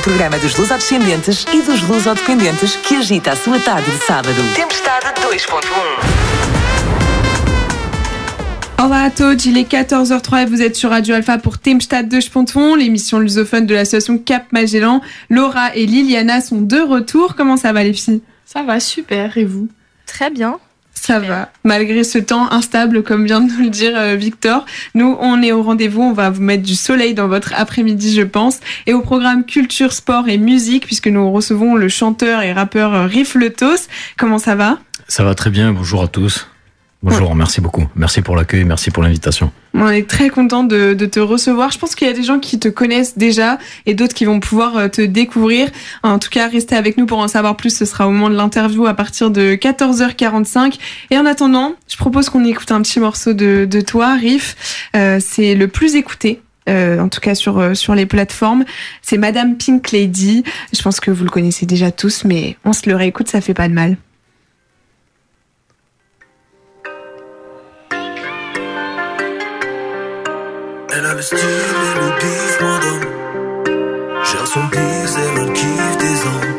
programa dos lusodescendentes e dos lusodependentes que agita a sua tarde de sábado. Tempestade 2.1. Olá a todos, il est 14h03 et vous êtes sur Radio Alpha pour Tempestade 2.1, l'émission lusophone de l'association Cap Magellan. Laura et Liliana sont de retour. Comment ça va les filles ? Ça va, super. Et vous ? Très bien. Ça va, malgré ce temps instable, comme vient de nous le dire Victor. Nous, on est au rendez-vous, on va vous mettre du soleil dans votre après-midi, je pense. Et au programme Culture, Sport et Musique, puisque nous recevons le chanteur et rappeur Riff Letos. Comment ça va ? Ça va très bien, bonjour à tous. Bonjour, merci beaucoup. Merci pour l'accueil, merci pour l'invitation. On est très content de te recevoir. Je pense qu'il y a des gens qui te connaissent déjà et d'autres qui vont pouvoir te découvrir. En tout cas, restez avec nous pour en savoir plus. Ce sera au moment de l'interview à partir de 14h45. Et en attendant, je propose qu'on écoute un petit morceau de toi, Riff. C'est le plus écouté. En tout cas sur les plateformes, c'est Madame Pink Lady. Je pense que vous le connaissez déjà tous, mais on se le réécoute, ça fait pas de mal. Elle a le style et le bif, madame. Gère son bise, elle a le kiff des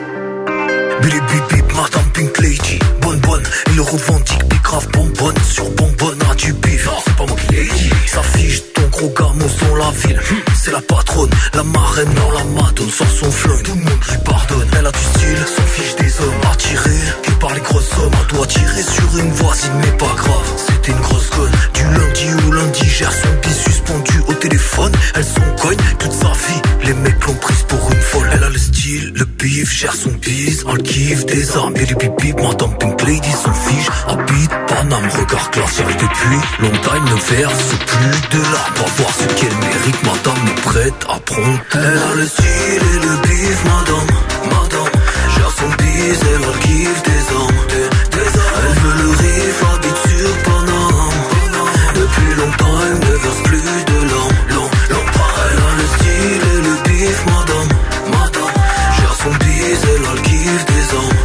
hommes. Billy bip bip, madame Pink Lady. Bonne et le revendique, big grave bonbonne. Sur bonbonne, a du bif. Non, c'est pas moi qui l'ai dit. Sa fiche, ton gros gamos dans la ville. C'est la patronne, la marraine dans la madone. Sort son flingue, tout le monde lui pardonne. Elle a du style, s'en fiche des hommes. Attirée, qui par les grosses hommes. Elle doit tirer sur une voisine, mais pas grave. C'était une grosse conne. Du lundi au lundi, gère son bis suspendu au téléphone. Elle s'en cogne toute sa vie. Les mecs l'ont prise pour une folle. Elle a le style, le bif, gère son bis. Elle kiffe des armes, et les bip madame Pink Lady s'en fiche. Habite Paname, regard glacial depuis longtemps. Ne verse plus de larmes. Va voir ce qu'elle mérite, madame est prête à prendre. Elle a le style et le bif, madame. Gère son bis, elle a le kiff des armes. Elle veut le riff, habite sur Paname. Depuis longtemps, elle ne verse plus de larmes. Elle a le style et le bif, madame. Gère son bis, elle a le kiff des armes.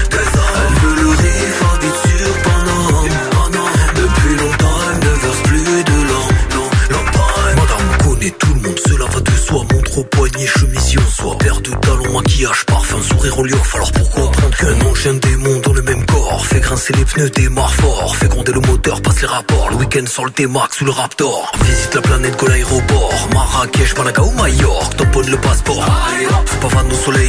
Elle veut le riff, habite sur Paname. Depuis longtemps, elle ne verse plus de larmes. Madame connaît tout le monde, cela va de soi. Montre au poignet, chemisier en soie. Paire de talons, maquillage, parfum, sourire au liof. Alors pourquoi prendre qu'un ancien démon dans le même corps? Fait grincer les pneus, démarre fort. Fait gronder le moteur, passe les rapports. Le week-end sur le T-Max ou le Raptor. Visite la planète, go l'aéroport. Marrakech, Malaga ou Majorque. Tamponne le passeport. Pavane au soleil.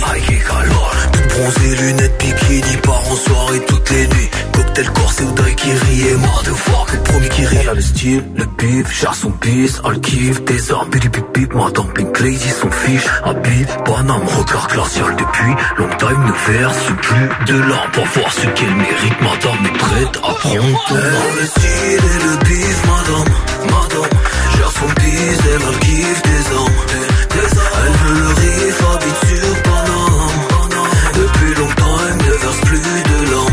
Toute bronzée, lunettes, bikini. Part en soirée toutes les nuits. Cocktail corsé ou daiquiri. Et motherfucker, le premier qui rit. Elle a le style, le bif, gère son bis. Elle kiffe des armes, bip bip bip. Madame Pink Lady, son fiche. Habite Paname, regard glacial depuis longtemps. Ne verse plus de larmes. Pour voir ce qu'elle mérite, madame est prête à prendre. Elle a le style et le bif, madame. Gère son bis, elle a le kiff des armes. Elle veut le riff, habite sur Paname. Depuis longtemps, elle ne verse plus de larmes.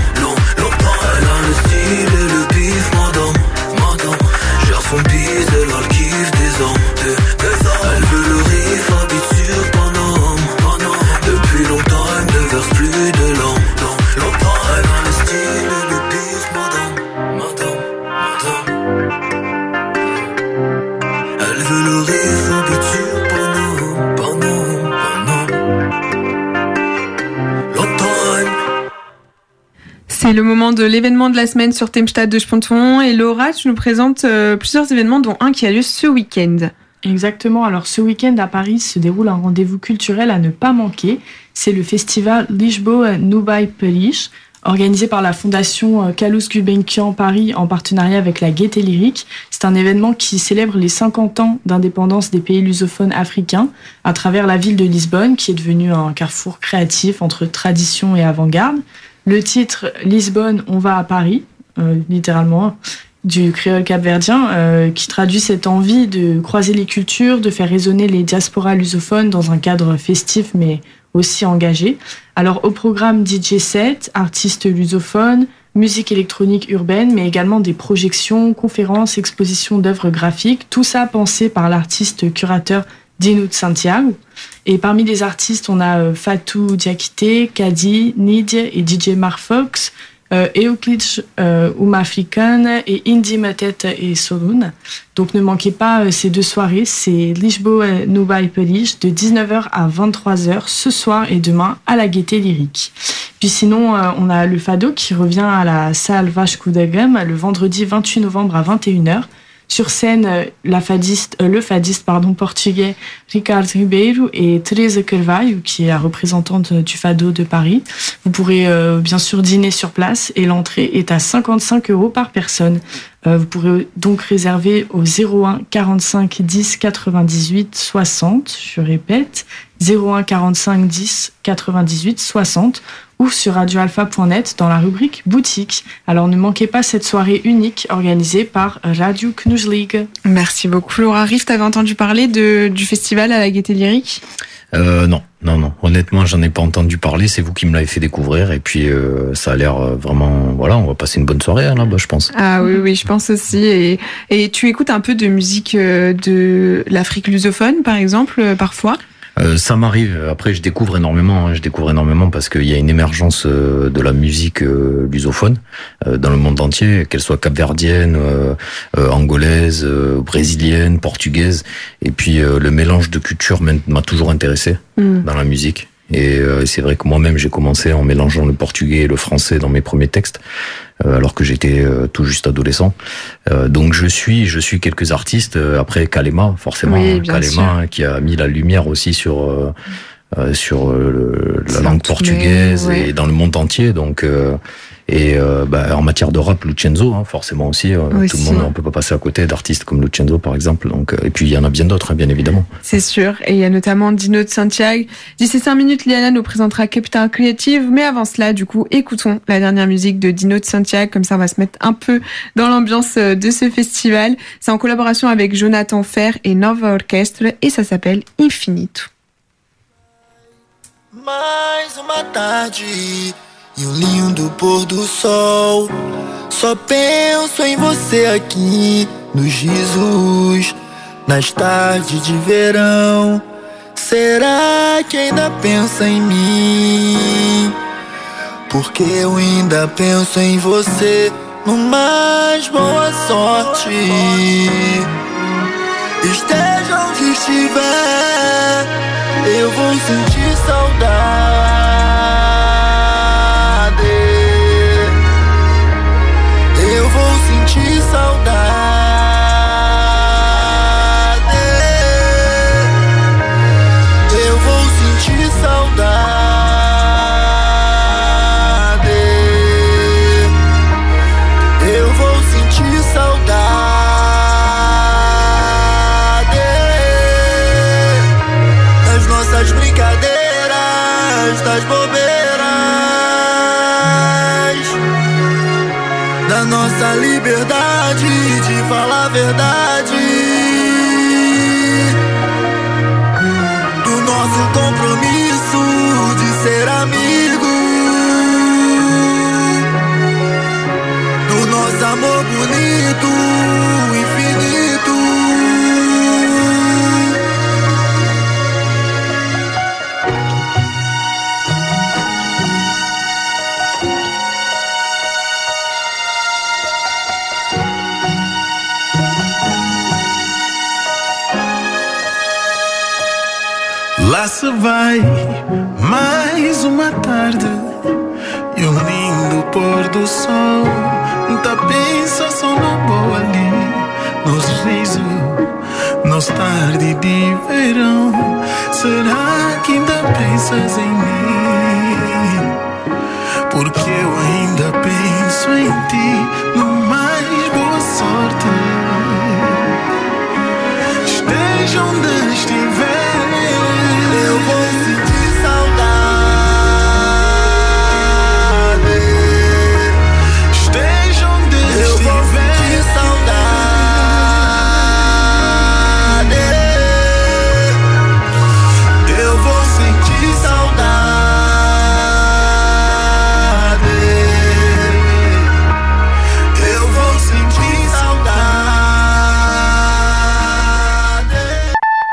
Elle a le style et le bif, madame. Gère son bis, elle a le kiff des armes. Elle veut le riff, habite sur Paname. Depuis longtemps, elle ne verse plus de larmes. Elle a le style et le bif, madame. Elle veut le riff, habite sur Paname. C'est le moment de l'événement de la semaine sur Tempestade 2.1 et Laura, tu nous présentes plusieurs événements dont un qui a lieu ce week-end. Exactement, alors ce week-end à Paris se déroule un rendez-vous culturel à ne pas manquer. C'est le festival Lisboa Nubai Paris, organisé par la fondation Carlos Gulbenkian Paris en partenariat avec la Gaieté Lyrique. C'est un événement qui célèbre les 50 ans d'indépendance des pays lusophones africains à travers la ville de Lisbonne, qui est devenue un carrefour créatif entre tradition et avant-garde. Le titre « Lisbonne, on va à Paris », littéralement, du créole capverdien, qui traduit cette envie de croiser les cultures, de faire résonner les diasporas lusophones dans un cadre festif mais aussi engagé. Alors au programme DJ set, artistes lusophones, musique électronique urbaine, mais également des projections, conférences, expositions d'œuvres graphiques, tout ça pensé par l'artiste curateur Dino de Santiago. Et parmi les artistes, on a Fatou Diakité, Kadi, Nidia et DJ Marfox. Euclid Uma Africana et Indi Matete et Solun. Donc ne manquez pas ces deux soirées, c'est Lisboa Nubai Paris de 19h à 23h ce soir et demain à la Gaîté Lyrique. Puis sinon, on a le Fado qui revient à la salle Vasco da Gama le vendredi 28 novembre à 21h. Sur scène, le fadiste portugais Ricardo Ribeiro et Teresa Carvalho, qui est la représentante du Fado de Paris. Vous pourrez bien sûr dîner sur place et l'entrée est à 55 € par personne. Vous pourrez donc réserver au 01 45 10 98 60, je répète, 01 45 10 98 60, ou sur radioalpha.net dans la rubrique boutique. Alors ne manquez pas cette soirée unique organisée par Radio Knuslig. Merci beaucoup Laura. Riff, t'avais entendu parler du festival à la Gaîté Lyrique ? Non. Honnêtement, j'en ai pas entendu parler. C'est vous qui me l'avez fait découvrir. Et puis, ça a l'air vraiment... Voilà, on va passer une bonne soirée là-bas, je pense. Ah oui, je pense aussi. Et tu écoutes un peu de musique de l'Afrique lusophone, par exemple, parfois ? Ça m'arrive. Après, je découvre énormément parce qu'il y a une émergence de la musique lusophone dans le monde entier, qu'elle soit capverdienne, angolaise, brésilienne, portugaise. Et puis le mélange de cultures m'a toujours intéressé dans la musique. Et c'est vrai que moi-même, j'ai commencé en mélangeant le portugais et le français dans mes premiers textes, alors que j'étais tout juste adolescent. Donc je suis quelques artistes. Après Kalema, forcément, oui, Kalema qui a mis la lumière aussi sur la langue portugaise et dans le monde entier. Donc en matière de rap, Lucenzo, forcément aussi. Tout le monde, on peut pas passer à côté d'artistes comme Lucenzo par exemple. Donc et puis il y en a bien d'autres, bien évidemment. C'est sûr. Et il y a notamment Dino de Santiago. D'ici 5 minutes, Liana nous présentera Capital Creative. Mais avant cela, du coup, écoutons la dernière musique de Dino de Santiago. Comme ça, on va se mettre un peu dans l'ambiance de ce festival. C'est en collaboration avec Jonathan Fer et Nova Orchestra et ça s'appelle Infinito. Mais uma tarde e lindo pôr do sol. Só penso em você aqui nos risos, nas tardes de verão. Será que ainda pensa em mim? Porque eu ainda penso em você no mais boa sorte. Esteja onde estiver, eu vou sentir saudade. Eu vou sentir saudade. Eu vou sentir saudade. Eu vou sentir saudade das nossas brincadeiras, das bobeiras, da nossa liberdade de falar a verdade, do nosso compromisso de ser amigo, do nosso amor bonito, infinito. Lá se vai mais uma tarde e um lindo pôr do sol. Tá pensa só no boa ali, nos risos, nos tarde de verão. Será que ainda pensas em mim? Porque eu ainda penso em ti no mais boa sorte. Esteja onde estiver, eu vou sentir saudade. Esteja onde eu estiver, vou sentir saudade. Eu vou sentir saudade. Eu vou sentir saudade.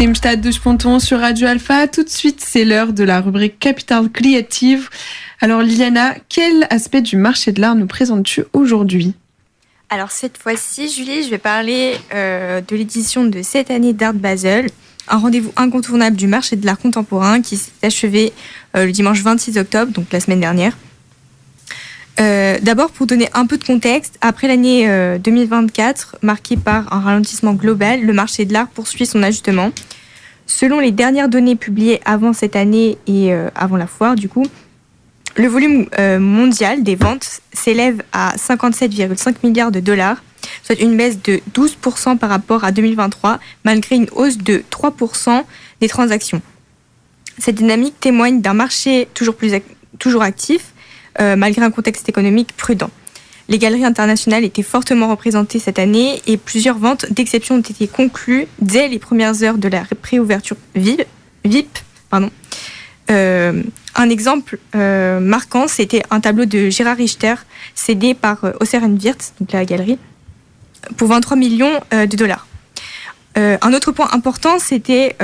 Stade de Sponton sur Radio Alpha. Tout de suite, c'est l'heure de la rubrique Capital Creative. Alors Liliana, quel aspect du marché de l'art nous présentes-tu aujourd'hui ? Alors cette fois-ci, Julie, je vais parler de l'édition de cette année d'Art Basel, un rendez-vous incontournable du marché de l'art contemporain qui s'est achevé le dimanche 26 octobre, donc la semaine dernière. D'abord, pour donner un peu de contexte, après l'année 2024, marquée par un ralentissement global, le marché de l'art poursuit son ajustement. Selon les dernières données publiées avant cette année et avant la foire, du coup, le volume mondial des ventes s'élève à 57,5 milliards de dollars, soit une baisse de 12% par rapport à 2023, malgré une hausse de 3% des transactions. Cette dynamique témoigne d'un marché toujours actif, malgré un contexte économique prudent. Les galeries internationales étaient fortement représentées cette année et plusieurs ventes d'exception ont été conclues dès les premières heures de la préouverture VIP. Un exemple marquant, c'était un tableau de Gérard Richter cédé par Osser&Wirth, donc la galerie, pour 23 millions de dollars. Un autre point important, c'était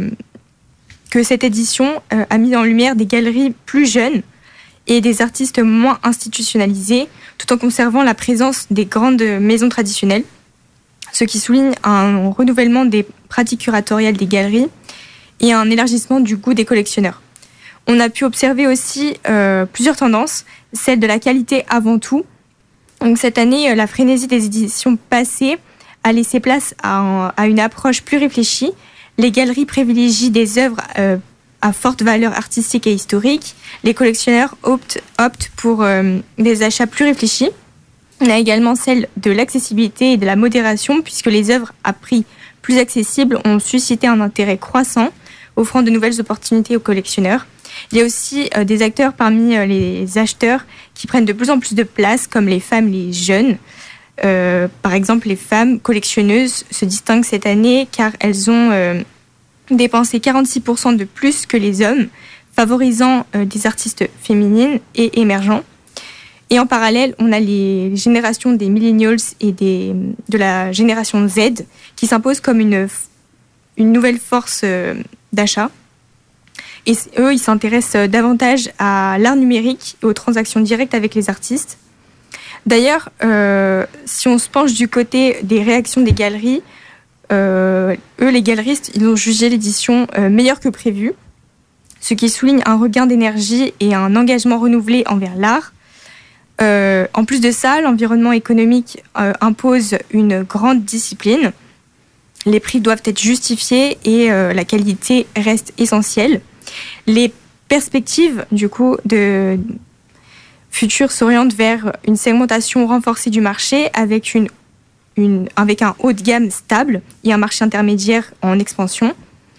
que cette édition a mis en lumière des galeries plus jeunes et des artistes moins institutionnalisés, tout en conservant la présence des grandes maisons traditionnelles, ce qui souligne un renouvellement des pratiques curatoriales des galeries et un élargissement du goût des collectionneurs. On a pu observer aussi plusieurs tendances, celle de la qualité avant tout. Donc cette année, la frénésie des éditions passées a laissé place à une approche plus réfléchie. Les galeries privilégient des œuvres à forte valeur artistique et historique. Les collectionneurs optent pour des achats plus réfléchis. On a également celle de l'accessibilité et de la modération, puisque les œuvres à prix plus accessibles ont suscité un intérêt croissant, offrant de nouvelles opportunités aux collectionneurs. Il y a aussi des acteurs parmi les acheteurs qui prennent de plus en plus de place, comme les femmes, les jeunes. Par exemple, les femmes collectionneuses se distinguent cette année car elles ont dépensé 46% de plus que les hommes, favorisant des artistes féminines et émergents. Et en parallèle, on a les générations des millennials et de la génération Z qui s'imposent comme une nouvelle force d'achat. Et eux, ils s'intéressent davantage à l'art numérique et aux transactions directes avec les artistes. D'ailleurs, si on se penche du côté des réactions des galeries, eux, les galeristes, ils ont jugé l'édition meilleure que prévue, ce qui souligne un regain d'énergie et un engagement renouvelé envers l'art. En plus de ça, l'environnement économique impose une grande discipline. Les prix doivent être justifiés et la qualité reste essentielle. Les perspectives, du coup, de futur s'orientent vers une segmentation renforcée du marché avec un haut de gamme stable et un marché intermédiaire en expansion.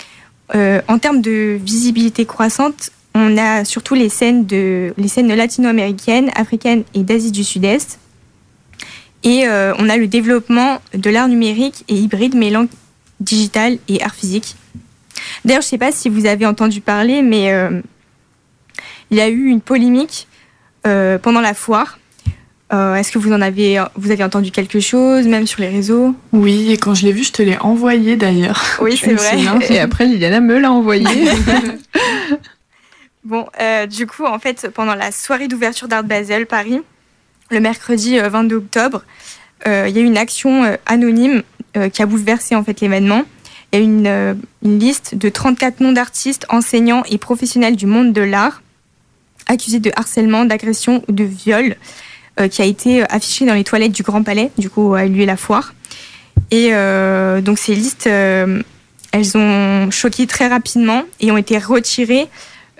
En termes de visibilité croissante, on a surtout les scènes latino-américaines, africaines et d'Asie du Sud-Est. Et on a le développement de l'art numérique et hybride mêlant digital et art physique. D'ailleurs, je ne sais pas si vous avez entendu parler, mais il y a eu une polémique pendant la foire. Est-ce que vous avez entendu quelque chose, même sur les réseaux ? Oui, et quand je l'ai vu, je te l'ai envoyé d'ailleurs. Oui, c'est vrai. Et après, Liliana me l'a envoyé. Bon, du coup, en fait, pendant la soirée d'ouverture d'Art Basel Paris, le mercredi 22 octobre, il y a eu une action anonyme qui a bouleversé en fait l'événement. Il y a eu une liste de 34 noms d'artistes, enseignants et professionnels du monde de l'art accusés de harcèlement, d'agression ou de viol qui a été affichée dans les toilettes du Grand Palais, du coup, où a eu lieu la foire. Et donc ces listes, elles ont choqué très rapidement et ont été retirées.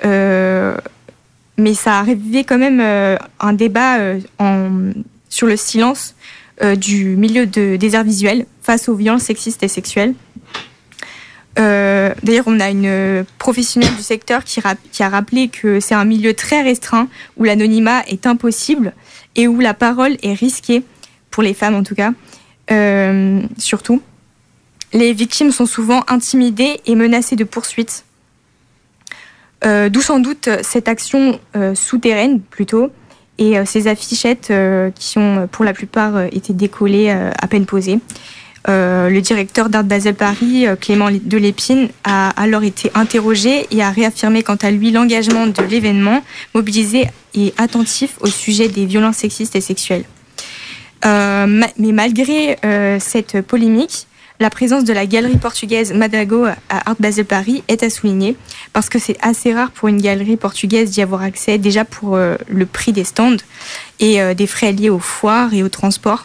Mais ça a réveillé quand même un débat sur le silence du milieu des arts visuels face aux violences sexistes et sexuelles. D'ailleurs, on a une professionnelle du secteur qui a rappelé que c'est un milieu très restreint où l'anonymat est impossible et où la parole est risquée, pour les femmes en tout cas, surtout. Les victimes sont souvent intimidées et menacées de poursuites. D'où sans doute cette action souterraine plutôt et ces affichettes qui ont pour la plupart été décollées à peine posées. Le directeur d'Art Basel Paris, Clément Delépine, a alors été interrogé et a réaffirmé quant à lui l'engagement de l'événement, mobilisé et attentif au sujet des violences sexistes et sexuelles. Mais malgré cette polémique, la présence de la galerie portugaise Madago à Art Basel Paris est à souligner parce que c'est assez rare pour une galerie portugaise d'y avoir accès, déjà pour le prix des stands et des frais liés aux foires et au transport.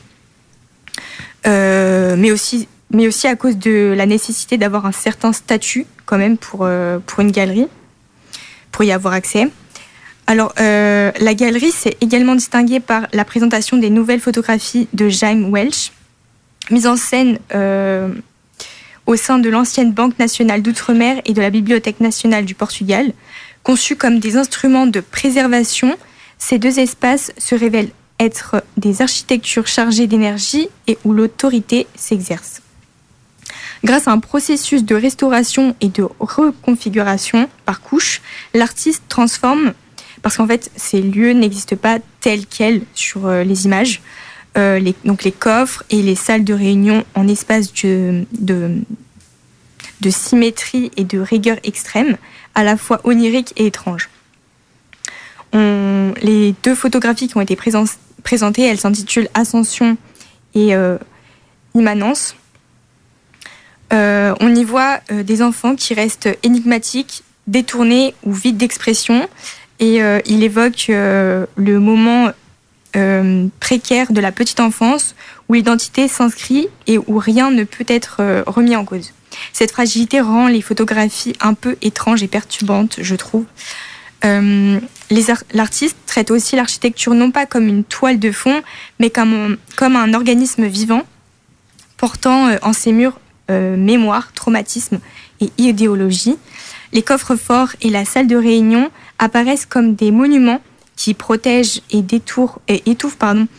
Mais aussi à cause de la nécessité d'avoir un certain statut quand même pour une galerie, pour y avoir accès. Alors, la galerie s'est également distinguée par la présentation des nouvelles photographies de Jaime Welch, mises en scène au sein de l'ancienne Banque nationale d'Outre-mer et de la Bibliothèque nationale du Portugal. Conçues comme des instruments de préservation, ces deux espaces se révèlent être des architectures chargées d'énergie et où l'autorité s'exerce. Grâce à un processus de restauration et de reconfiguration par couche, l'artiste transforme, parce qu'en fait ces lieux n'existent pas tels quels sur les images, donc les coffres et les salles de réunion en espaces de symétrie et de rigueur extrême, à la fois onirique et étrange. Les deux photographies qui ont été présentées, elles s'intitulent Ascension et Immanence. On y voit des enfants qui restent énigmatiques, détournés ou vides d'expression, et il évoque le moment précaire de la petite enfance où l'identité s'inscrit et où rien ne peut être remis en cause. Cette fragilité rend les photographies un peu étranges et perturbantes, je trouve. L'artiste traite aussi l'architecture non pas comme une toile de fond, mais comme un organisme vivant, portant en ses murs mémoire, traumatisme et idéologie. Les coffres-forts et la salle de réunion apparaissent comme des monuments qui protègent et étouffent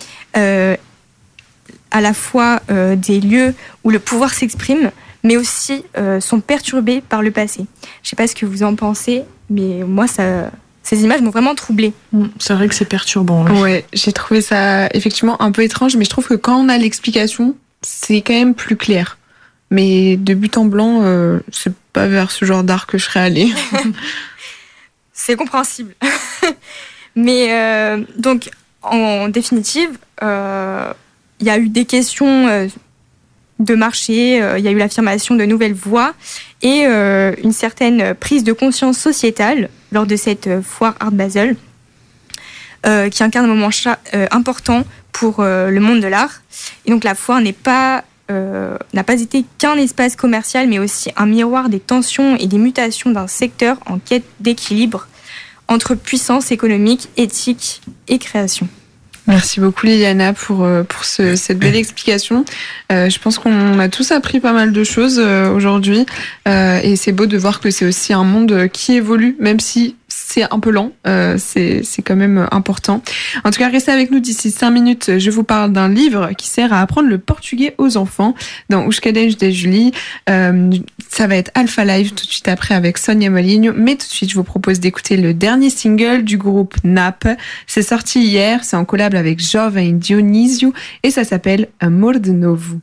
à la fois des lieux où le pouvoir s'exprime, mais aussi sont perturbés par le passé. Je ne sais pas ce que vous en pensez, mais moi, ces images m'ont vraiment troublée. C'est vrai que c'est perturbant. Oui. Ouais, j'ai trouvé ça effectivement un peu étrange, mais je trouve que quand on a l'explication, c'est quand même plus clair. Mais de but en blanc, c'est pas vers ce genre d'art que je serais allée. C'est compréhensible. Mais donc, en définitive, il y a eu des questions de marché, il y a eu l'affirmation de nouvelles voies et une certaine prise de conscience sociétale lors de cette foire Art Basel qui incarne un moment important pour le monde de l'art. Et donc la foire n'a pas été qu'un espace commercial, mais aussi un miroir des tensions et des mutations d'un secteur en quête d'équilibre entre puissance économique, éthique et création. Merci beaucoup Liliana pour cette belle explication. Je pense qu'on a tous appris pas mal de choses aujourd'hui et c'est beau de voir que c'est aussi un monde qui évolue, même si c'est un peu lent, c'est quand même important. En tout cas, restez avec nous d'ici 5 minutes. Je vous parle d'un livre qui sert à apprendre le portugais aux enfants dans Ushkadej de Julie. Ça va être Alpha Live tout de suite après avec Sonia Molinho. Mais tout de suite, je vous propose d'écouter le dernier single du groupe NAP. C'est sorti hier, c'est en collab avec Jovem Dionísio et ça s'appelle Amor de Novo.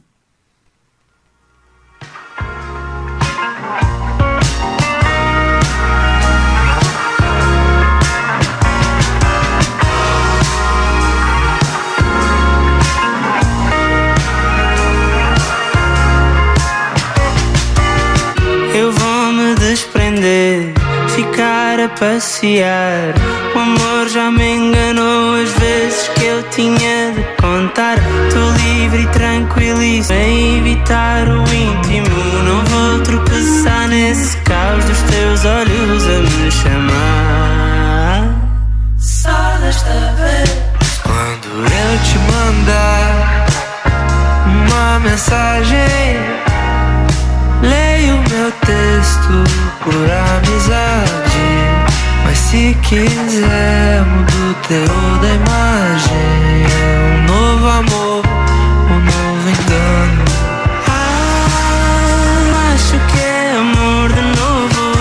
Ficar a passear. O amor já me enganou as vezes que eu tinha de contar. Tô livre e tranquilíssimo a evitar o íntimo. Não vou tropeçar nesse caos dos teus olhos a me chamar. Só desta vez. Quando eu te mandar uma mensagem, leio meu texto por amizade, mas se quiser mudo o teor da imagem. É um novo amor, um novo engano. Acho que é amor de novo.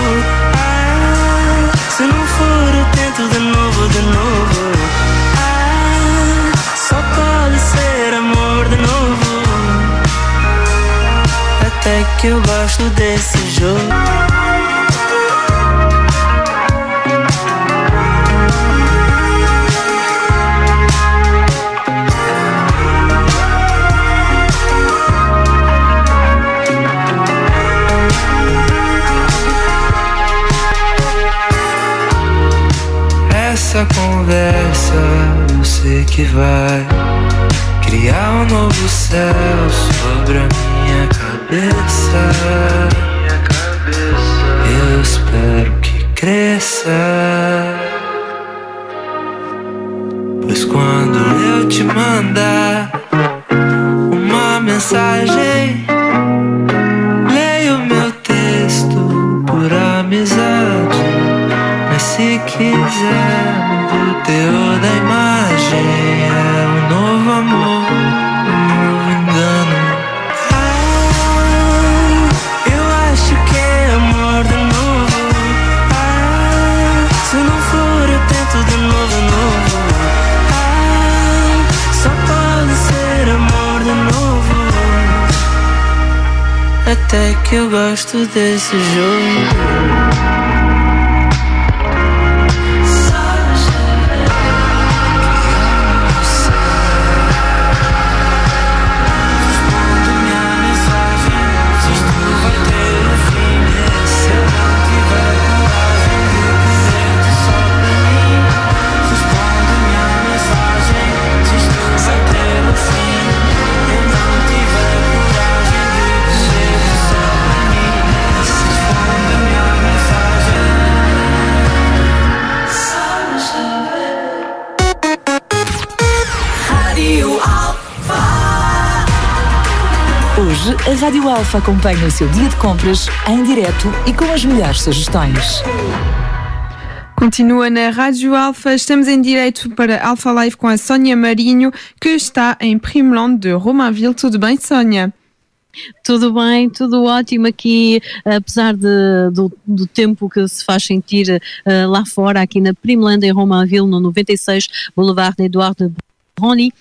Se não for eu tento de novo, de novo. Só pode ser amor de novo. que eu gosto desse jogo. Essa conversa eu sei que vai criar um novo céu sobre a minha cabeça. Eu espero que cresça, pois quando eu te mandar uma mensagem, leio meu texto por amizade. Mas se quiser, o teor da imagem é um novo amor, um novo engano. Eu acho que é amor de novo. Se não for eu tento de novo. Só pode ser amor de novo. Até que eu gosto desse jogo. Hoje, a Rádio Alfa acompanha o seu dia de compras em direto e com as melhores sugestões. Continua na Rádio Alfa, estamos em direto para Alfa Live com a Sónia Marinho, que está em Primeland de Romainville. Tudo bem, Sónia? Tudo bem, tudo ótimo aqui, apesar do tempo que se faz sentir lá fora, aqui na Primeland em Romainville, no 96 Boulevard Edouard de Broglie,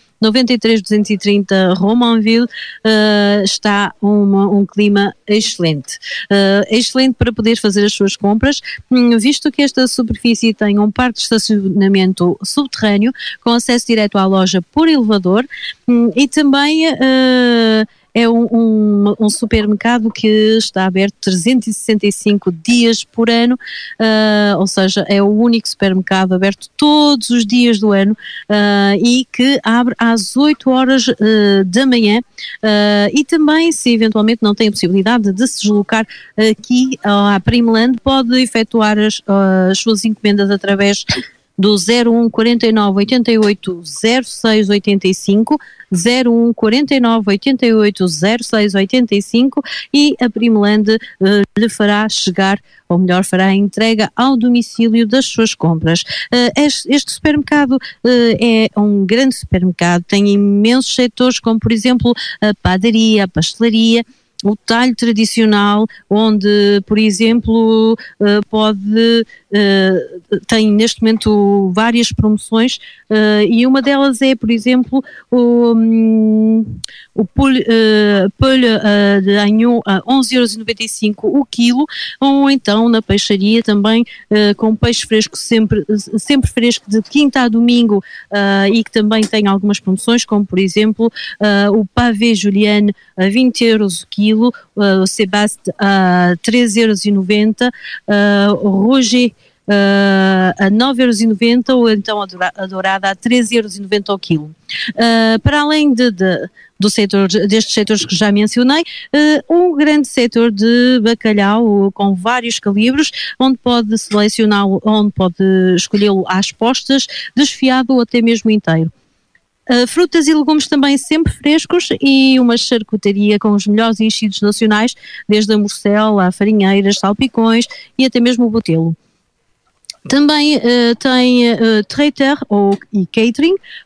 93-230 Romainville, está um clima excelente. Excelente para poder fazer as suas compras, visto que esta superfície tem um parque de estacionamento subterrâneo, com acesso direto à loja por elevador, e também é um supermercado que está aberto 365 dias por ano, ou seja, é o único supermercado aberto todos os dias do ano, e que abre às 8 horas da manhã, e também, se eventualmente não tem a possibilidade de se deslocar aqui à Primeland, pode efetuar as suas encomendas através do 01 49 88 06 85, 01 49 88 06 85, e a Primeland lhe fará chegar, ou melhor, fará a entrega ao domicílio das suas compras. Este supermercado é um grande supermercado, tem imensos setores, como por exemplo a padaria, a pastelaria, o talho tradicional, onde, por exemplo, tem neste momento várias promoções, e uma delas é, por exemplo, o polho de agneau a 11,95€ o quilo, ou então na peixaria também com peixe fresco, sempre fresco, de quinta a domingo, e que também tem algumas promoções, como por exemplo o pavé Julienne a 20€ o quilo, o Sebaste a 3,90€, o Roger a 9,90€, ou então a dourada a 13,90€ ao quilo. Para além destes setores que já mencionei, um grande setor de bacalhau com vários calibres, onde pode selecioná-lo, onde pode escolhê-lo às postas, desfiado ou até mesmo inteiro. Frutas e legumes também sempre frescos, e uma charcutaria com os melhores enchidos nacionais, desde a morcela, a farinheiras, salpicões e até mesmo o botelo. Também tem traiteur e catering, ou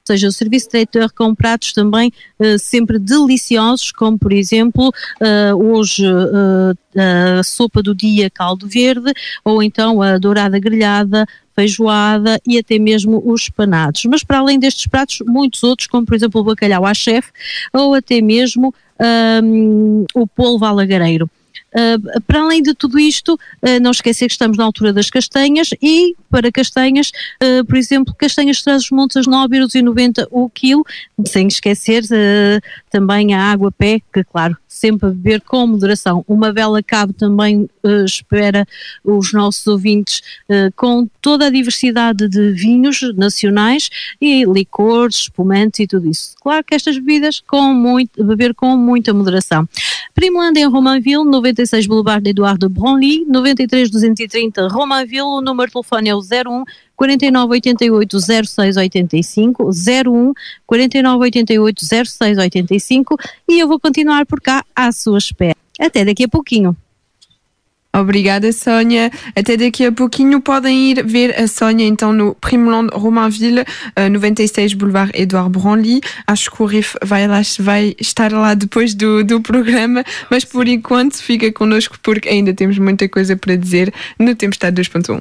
seja, o serviço de traiteur com pratos também sempre deliciosos, como por exemplo hoje a sopa do dia caldo verde, ou então a dourada grelhada, feijoada e até mesmo os panados. Mas para além destes pratos, muitos outros, como por exemplo o bacalhau à chefe, ou até mesmo o polvo alagareiro. Para além de tudo isto, não esquecer que estamos na altura das castanhas e para castanhas, por exemplo, castanhas de Trás-os-Montes a 9,90€ o quilo, sem esquecer também a água-pé, que claro, sempre a beber com moderação. Uma Bela Cabo também espera os nossos ouvintes com toda a diversidade de vinhos nacionais e licores, espumantes e tudo isso. Claro que estas bebidas beber com muita moderação. Primolândia em Romainville, 96 Boulevard de Eduardo Branly, 93 230 Romainville, o número de telefone é o 01 4988 0685, 01 4988 0685 e eu vou continuar por cá à sua espera. Até daqui a pouquinho. Obrigada, Sónia. Até daqui a pouquinho podem ir ver a Sónia então no Primeland Romainville, 96 Boulevard Edouard Branly. Acho que o Riff vai estar lá depois do programa, mas por enquanto fica connosco porque ainda temos muita coisa para dizer no Tempestade 2.1.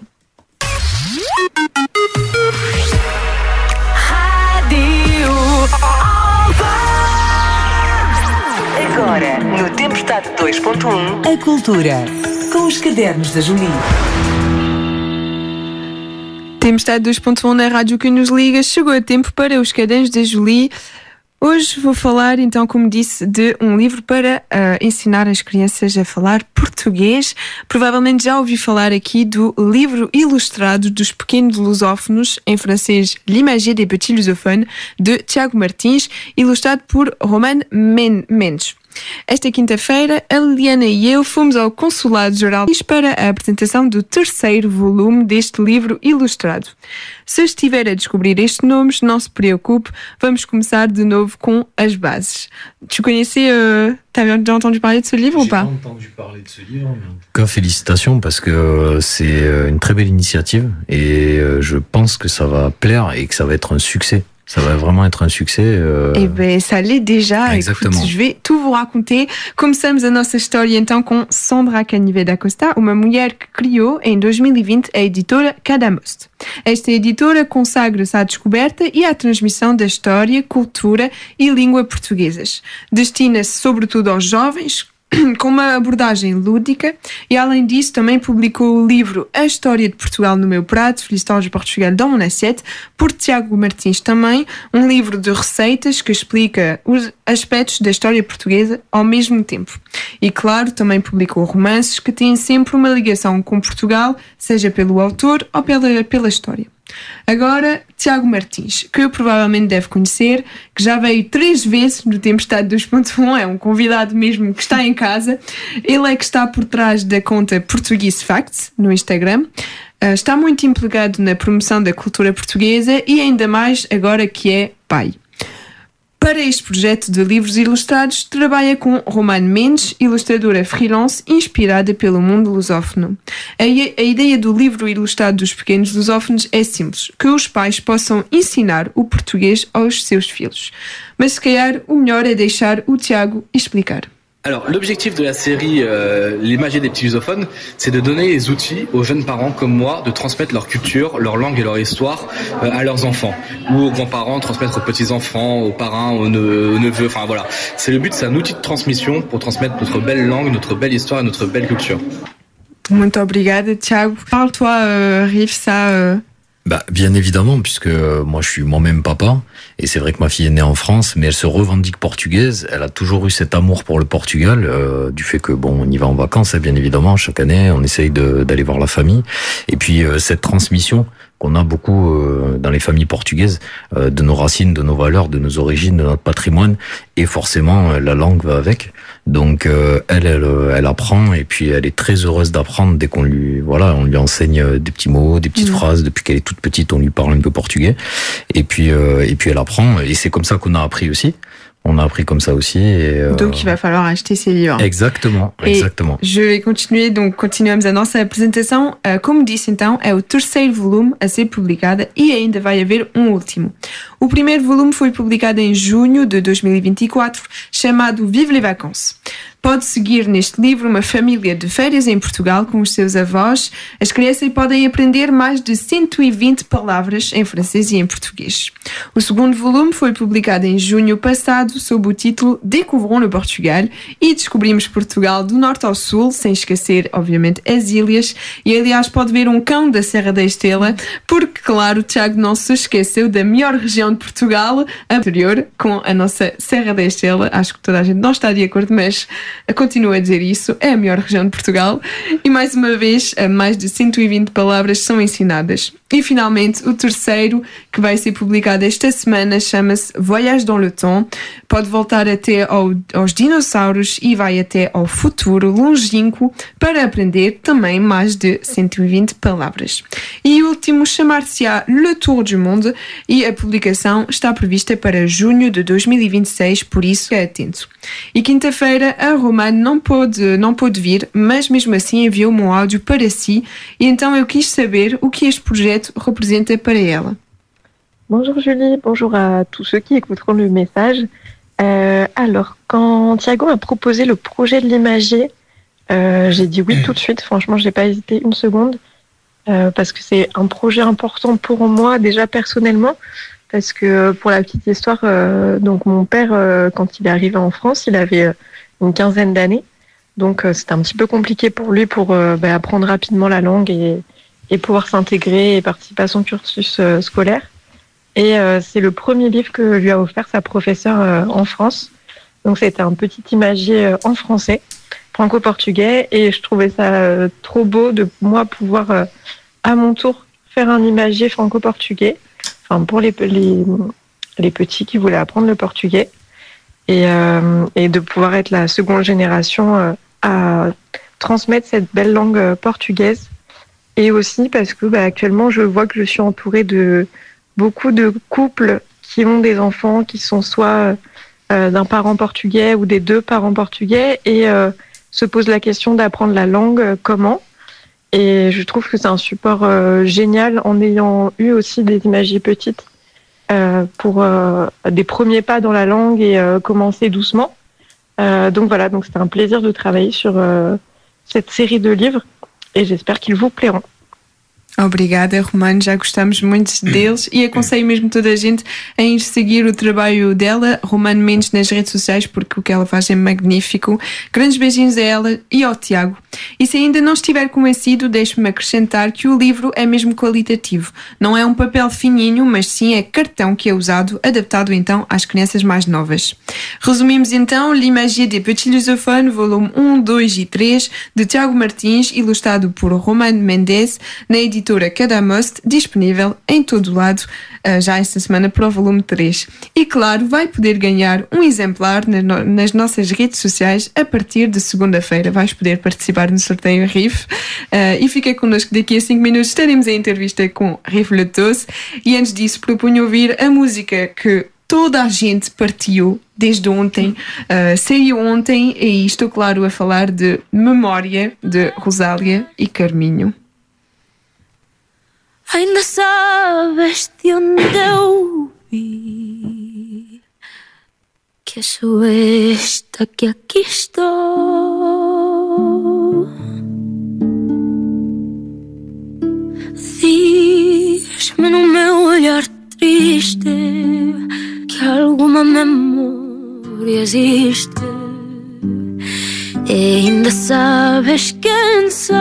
Agora, no Tempestade 2.1, a cultura, com os cadernos da Julie. Tempestade 2.1 na rádio que nos liga. Chegou a tempo para os cadernos da Julie. Hoje vou falar, então, como disse, de um livro para ensinar as crianças a falar português. Provavelmente já ouvi falar aqui do livro ilustrado dos pequenos lusófonos, em francês L'Imagier des Petits Lusophones, de Tiago Martins, ilustrado por Roman Mendes. Esta quinta-feira, a Liliana e eu fomos ao Consulado-Geral para a apresentação do 3º volume deste livro ilustrado. Se estiver a descobrir estes nomes, não se preocupe, vamos começar de novo com as bases. Tu connaissais, t'avais déjà entendu parler de ce livre ou pas? J'ai pas entendu parler de ce livre, mais en tout cas, félicitations parce que c'est une très belle initiative et je pense que ça va plaire et que ça va être un succès. Ça va vraiment être un succès. Eh ben, ça l'est déjà. Exactement. Écoute, je vais tout vous raconter. Começamos a nossa história então com Sandra Canivê da Costa, uma mulher que criou em 2020 a editora Cadamost. Esta editora consagra-se à descoberta e à transmissão da história, cultura e língua portuguesas. Destina-se sobretudo aos jovens, com uma abordagem lúdica e, além disso, também publicou o livro A História de Portugal no Meu Prato, L'Histoire du Portugal dans mon assiette, por Tiago Martins também, um livro de receitas que explica os aspectos da história portuguesa ao mesmo tempo. E, claro, também publicou romances que têm sempre uma ligação com Portugal, seja pelo autor ou pela história. Agora, Tiago Martins, que provavelmente deve conhecer, que já veio 3 vezes no Tempestade 2.1, é um convidado mesmo que está em casa. Ele é que está por trás da conta Portuguese Facts no Instagram. Está muito implicado na promoção da cultura portuguesa e ainda mais agora que é pai. Para este projeto de livros ilustrados, trabalha com Romane Mendes, ilustradora freelance inspirada pelo mundo lusófono. A ideia do livro ilustrado dos pequenos lusófonos é simples, que os pais possam ensinar o português aos seus filhos. Mas se calhar o melhor é deixar o Tiago explicar. Alors, l'objectif de la série L'Imagier des Petits Lusophones, c'est de donner les outils aux jeunes parents comme moi de transmettre leur culture, leur langue et leur histoire à leurs enfants. Ou aux grands-parents, transmettre aux petits-enfants, aux parrains, aux neveux, enfin voilà. C'est le but, c'est un outil de transmission pour transmettre notre belle langue, notre belle histoire et notre belle culture. Muito obrigada, Tiago. Parle-toi, Riff, ça... Bah, bien évidemment, puisque moi je suis moi-même papa, et c'est vrai que ma fille est née en France, mais elle se revendique portugaise. Elle a toujours eu cet amour pour le Portugal, du fait que bon, on y va en vacances, bien évidemment, chaque année, on essaye d'aller voir la famille. Et puis cette transmission qu'on a beaucoup dans les familles portugaises, de nos racines, de nos valeurs, de nos origines, de notre patrimoine, et forcément la langue va avec. Donc elle apprend, et puis elle est très heureuse d'apprendre dès qu'on lui enseigne des petits mots, des petites phrases. Depuis qu'elle est toute petite, on lui parle un peu portugais, et puis elle apprend, et c'est comme ça qu'on a appris aussi. On a appris comme ça aussi. Donc il va falloir acheter ces livros. Exatamente. Je vais continuamos a nossa apresentação. Como disse então, é o terceiro volume a ser publicado e ainda vai haver um último. O primeiro volume foi publicado em junho de 2024, chamado Vive les Vacances. Pode seguir neste livro uma família de férias em Portugal com os seus avós. As crianças podem aprender mais de 120 palavras em francês e em português. O segundo volume foi publicado em junho passado sob o título Découvrons le Portugal e descobrimos Portugal do norte ao sul, sem esquecer, obviamente, as ilhas. E, aliás, pode ver um cão da Serra da Estrela, porque, claro, o Tiago não se esqueceu da melhor região de Portugal, a anterior, com a nossa Serra da Estrela. Acho que toda a gente não está de acordo, mas continuo a dizer isso, é a melhor região de Portugal. E mais uma vez, mais de 120 palavras são ensinadas. E finalmente, o terceiro, que vai ser publicado esta semana, chama-se Voyage dans le Temps. Pode voltar até aos dinossauros e vai até ao futuro longínquo para aprender também mais de 120 palavras. E o último chamar-se-á Le Tour du Monde e a publicação está prevista para junho de 2026, por isso é atento. E quinta-feira a Romane não pôde vir, mas mesmo assim enviou-me um áudio para si e então eu quis saber o que este projeto représente para ela. Bonjour Julie, bonjour à tous ceux qui écouteront le message. Alors, quand Thiago m'a proposé le projet de l'imagier, j'ai dit oui tout de suite. Franchement, j'ai pas hésité une seconde parce que c'est un projet important pour moi déjà personnellement. Parce que pour la petite histoire, donc mon père, quand il est arrivé en France, il avait une quinzaine d'années. Donc c'était un petit peu compliqué pour lui pour apprendre rapidement la langue et pouvoir s'intégrer et participer à son cursus scolaire. Et c'est le premier livre que lui a offert sa professeure en France. Donc c'était un petit imagier en français, franco-portugais. Et je trouvais ça trop beau de moi pouvoir à mon tour faire un imagier franco-portugais. Enfin, pour les petits qui voulaient apprendre le portugais et de pouvoir être la seconde génération à transmettre cette belle langue portugaise. Et aussi parce que actuellement, je vois que je suis entourée de beaucoup de couples qui ont des enfants qui sont soit d'un parent portugais ou des deux parents portugais et se posent la question d'apprendre la langue comment. Et je trouve que c'est un support génial en ayant eu aussi des imagiers petites pour des premiers pas dans la langue et commencer doucement. Donc voilà, donc c'était un plaisir de travailler sur cette série de livres et j'espère qu'ils vous plairont. Obrigada, Romane, já gostamos muito deles e aconselho mesmo toda a gente a ir seguir o trabalho dela, Romane Mendes, nas redes sociais, porque o que ela faz é magnífico. Grandes beijinhos a ela e ao Tiago. E se ainda não estiver convencido, deixe-me acrescentar que o livro é mesmo qualitativo. Não é um papel fininho, mas sim é cartão que é usado, adaptado então às crianças mais novas. Resumimos então L'Imagier des Petits Lusophones, volume 1, 2 e 3, de Tiago Martins, ilustrado por Romane Mendes, na editora Cadamost, disponível em todo o lado já esta semana para o volume 3. E claro, vai poder ganhar um exemplar nas nossas redes sociais a partir de segunda-feira. Vais poder participar no sorteio RIF e fica connosco, daqui a 5 minutos estaremos em entrevista com RIF Letos e antes disso propunho ouvir a música que toda a gente partiu desde ontem, saiu ontem e estou claro a falar de Memória, de Rosália e Carminho. Ainda sabes de onde eu vi que sou esta que aqui estou. Diz-me no meu olhar triste que alguma memória existe e ainda sabes quem sou.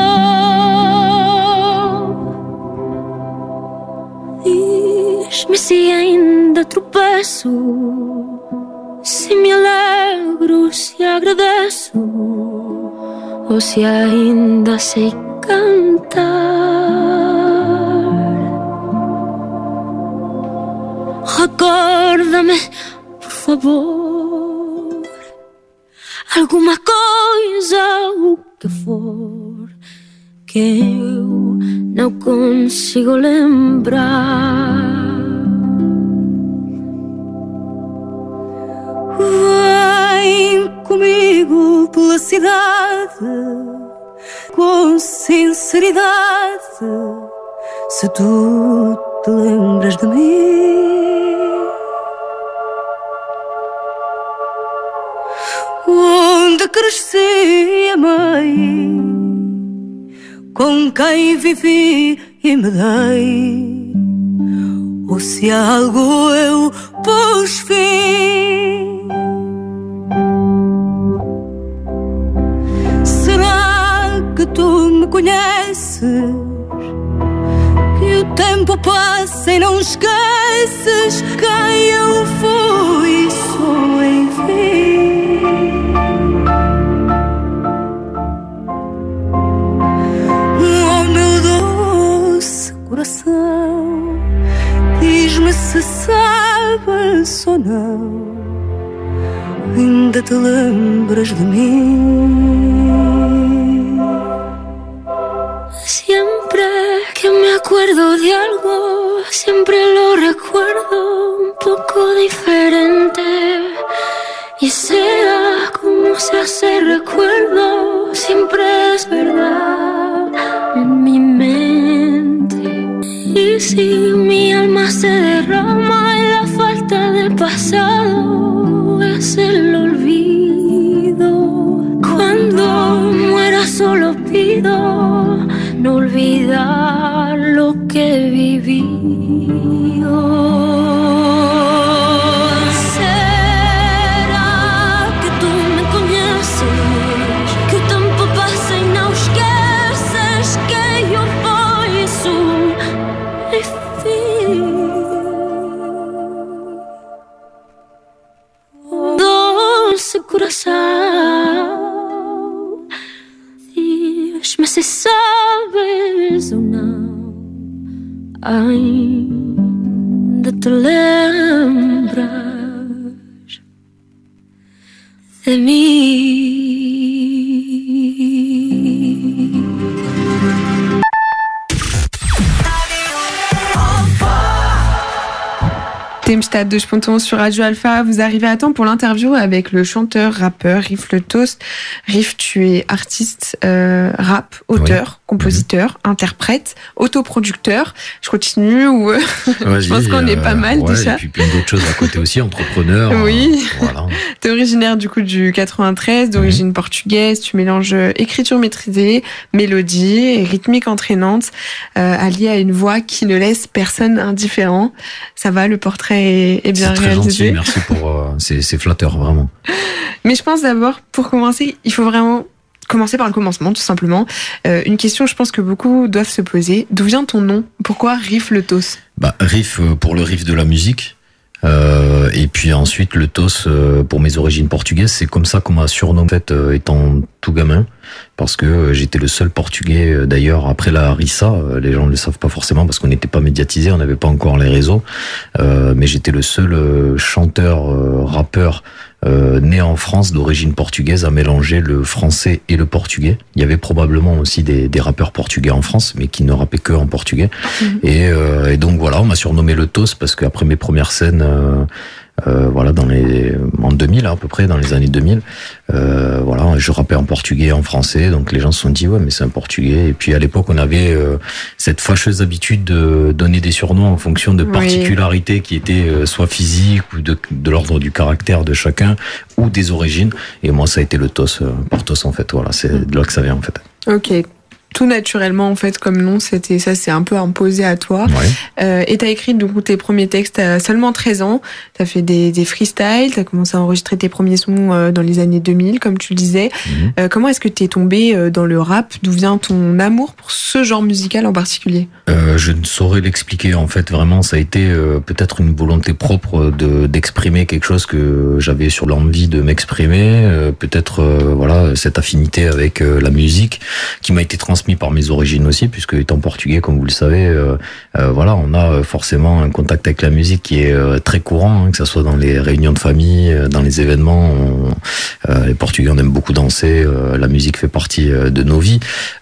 Diz-me se ainda tropeço, se me alegro, se agradeço, ou se ainda sei cantar. Recorda-me, por favor, alguma coisa, o que for, que eu não consigo lembrar. comigo pela cidade com sinceridade. Se tu te lembras de mim, onde cresci, amei, com quem vivi e me dei, ou se algo eu pus fim. Será que tu me conheces? Que o tempo passa e não esqueces quem eu fui e sou, enfim. Oh, meu doce coração, diz-me se sabes ou não, ainda te lembras de mim? Siempre que me acuerdo de algo, siempre lo recuerdo un poco diferente. Y sea como se hace recuerdo, siempre es verdad en mi mente. Y si mi alma se derrama en la falta de pasado, es el olvido. Cuando muera solo pido no olvidar lo que he vivido. Será que tú me conheces? Que o tempo passa e não esqueces que eu fui e sou, enfim. Doce coração, diz-me se sabes ou não, ainda te lembras de mim. Tempestade 2.11 sur Radio Alpha. Vous arrivez à temps pour l'interview avec le chanteur, rappeur Riff Le Toast. Riff, tu es artiste, rap, auteur, compositeur, interprète, autoproducteur. Je continue ou je pense qu'on est pas mal déjà. Et puis plein d'autres choses à côté aussi, entrepreneur. Oui. Voilà. T'es originaire du coup du 93, d'origine portugaise. Tu mélanges écriture maîtrisée, mélodie et rythmique entraînante, alliée à une voix qui ne laisse personne indifférent. Ça va, le portrait est bien très réalisé. Gentil, merci pour c'est flatteur vraiment. Mais je pense d'abord, pour commencer, il faut vraiment commencer par le commencement, tout simplement. Une question, je pense que beaucoup doivent se poser. D'où vient ton nom? Pourquoi Riff Le Toast? Riff pour le riff de la musique. Et puis ensuite le tos pour mes origines portugaises, c'est comme ça qu'on m'a surnommé en fait, étant tout gamin, parce que j'étais le seul portugais d'ailleurs après la Rissa. Les gens ne le savent pas forcément parce qu'on n'était pas médiatisé, on n'avait pas encore les réseaux, mais j'étais le seul chanteur rappeur né en France d'origine portugaise à mélanger le français et le portugais. Il y avait probablement aussi des rappeurs portugais en France, mais qui ne rappaient que en portugais. Et donc voilà, on m'a surnommé le Tos parce qu'après mes premières scènes, voilà, en 2000 à peu près, dans les années 2000, voilà, je rappais en portugais et en français, donc les gens se sont dit ouais mais c'est un portugais. Et puis à l'époque on avait cette fâcheuse habitude de donner des surnoms en fonction de particularités qui étaient soit physiques ou de l'ordre du caractère de chacun ou des origines. Et moi ça a été le Tos, Portos en fait, voilà, c'est de là que ça vient en fait. Ok. Tout naturellement en fait comme nom, c'était ça, c'est un peu imposé à toi. Et t'as écrit donc tes premiers textes à seulement 13 ans. T'as fait des freestyles, t'as commencé à enregistrer tes premiers sons dans les années 2000 comme tu le disais. Comment est-ce que t'es tombé dans le rap? D'où vient ton amour pour ce genre musical en particulier? Je ne saurais l'expliquer en fait, vraiment ça a été peut-être une volonté propre d'exprimer quelque chose que j'avais sur l'envie de m'exprimer, peut-être voilà cette affinité avec la musique qui m'a été transmise par mes origines aussi, puisque étant portugais comme vous le savez, voilà, on a forcément un contact avec la musique qui est très courant, hein, que ça soit dans les réunions de famille, dans les événements. Les Portugais on aime beaucoup danser, la musique fait partie de nos vies.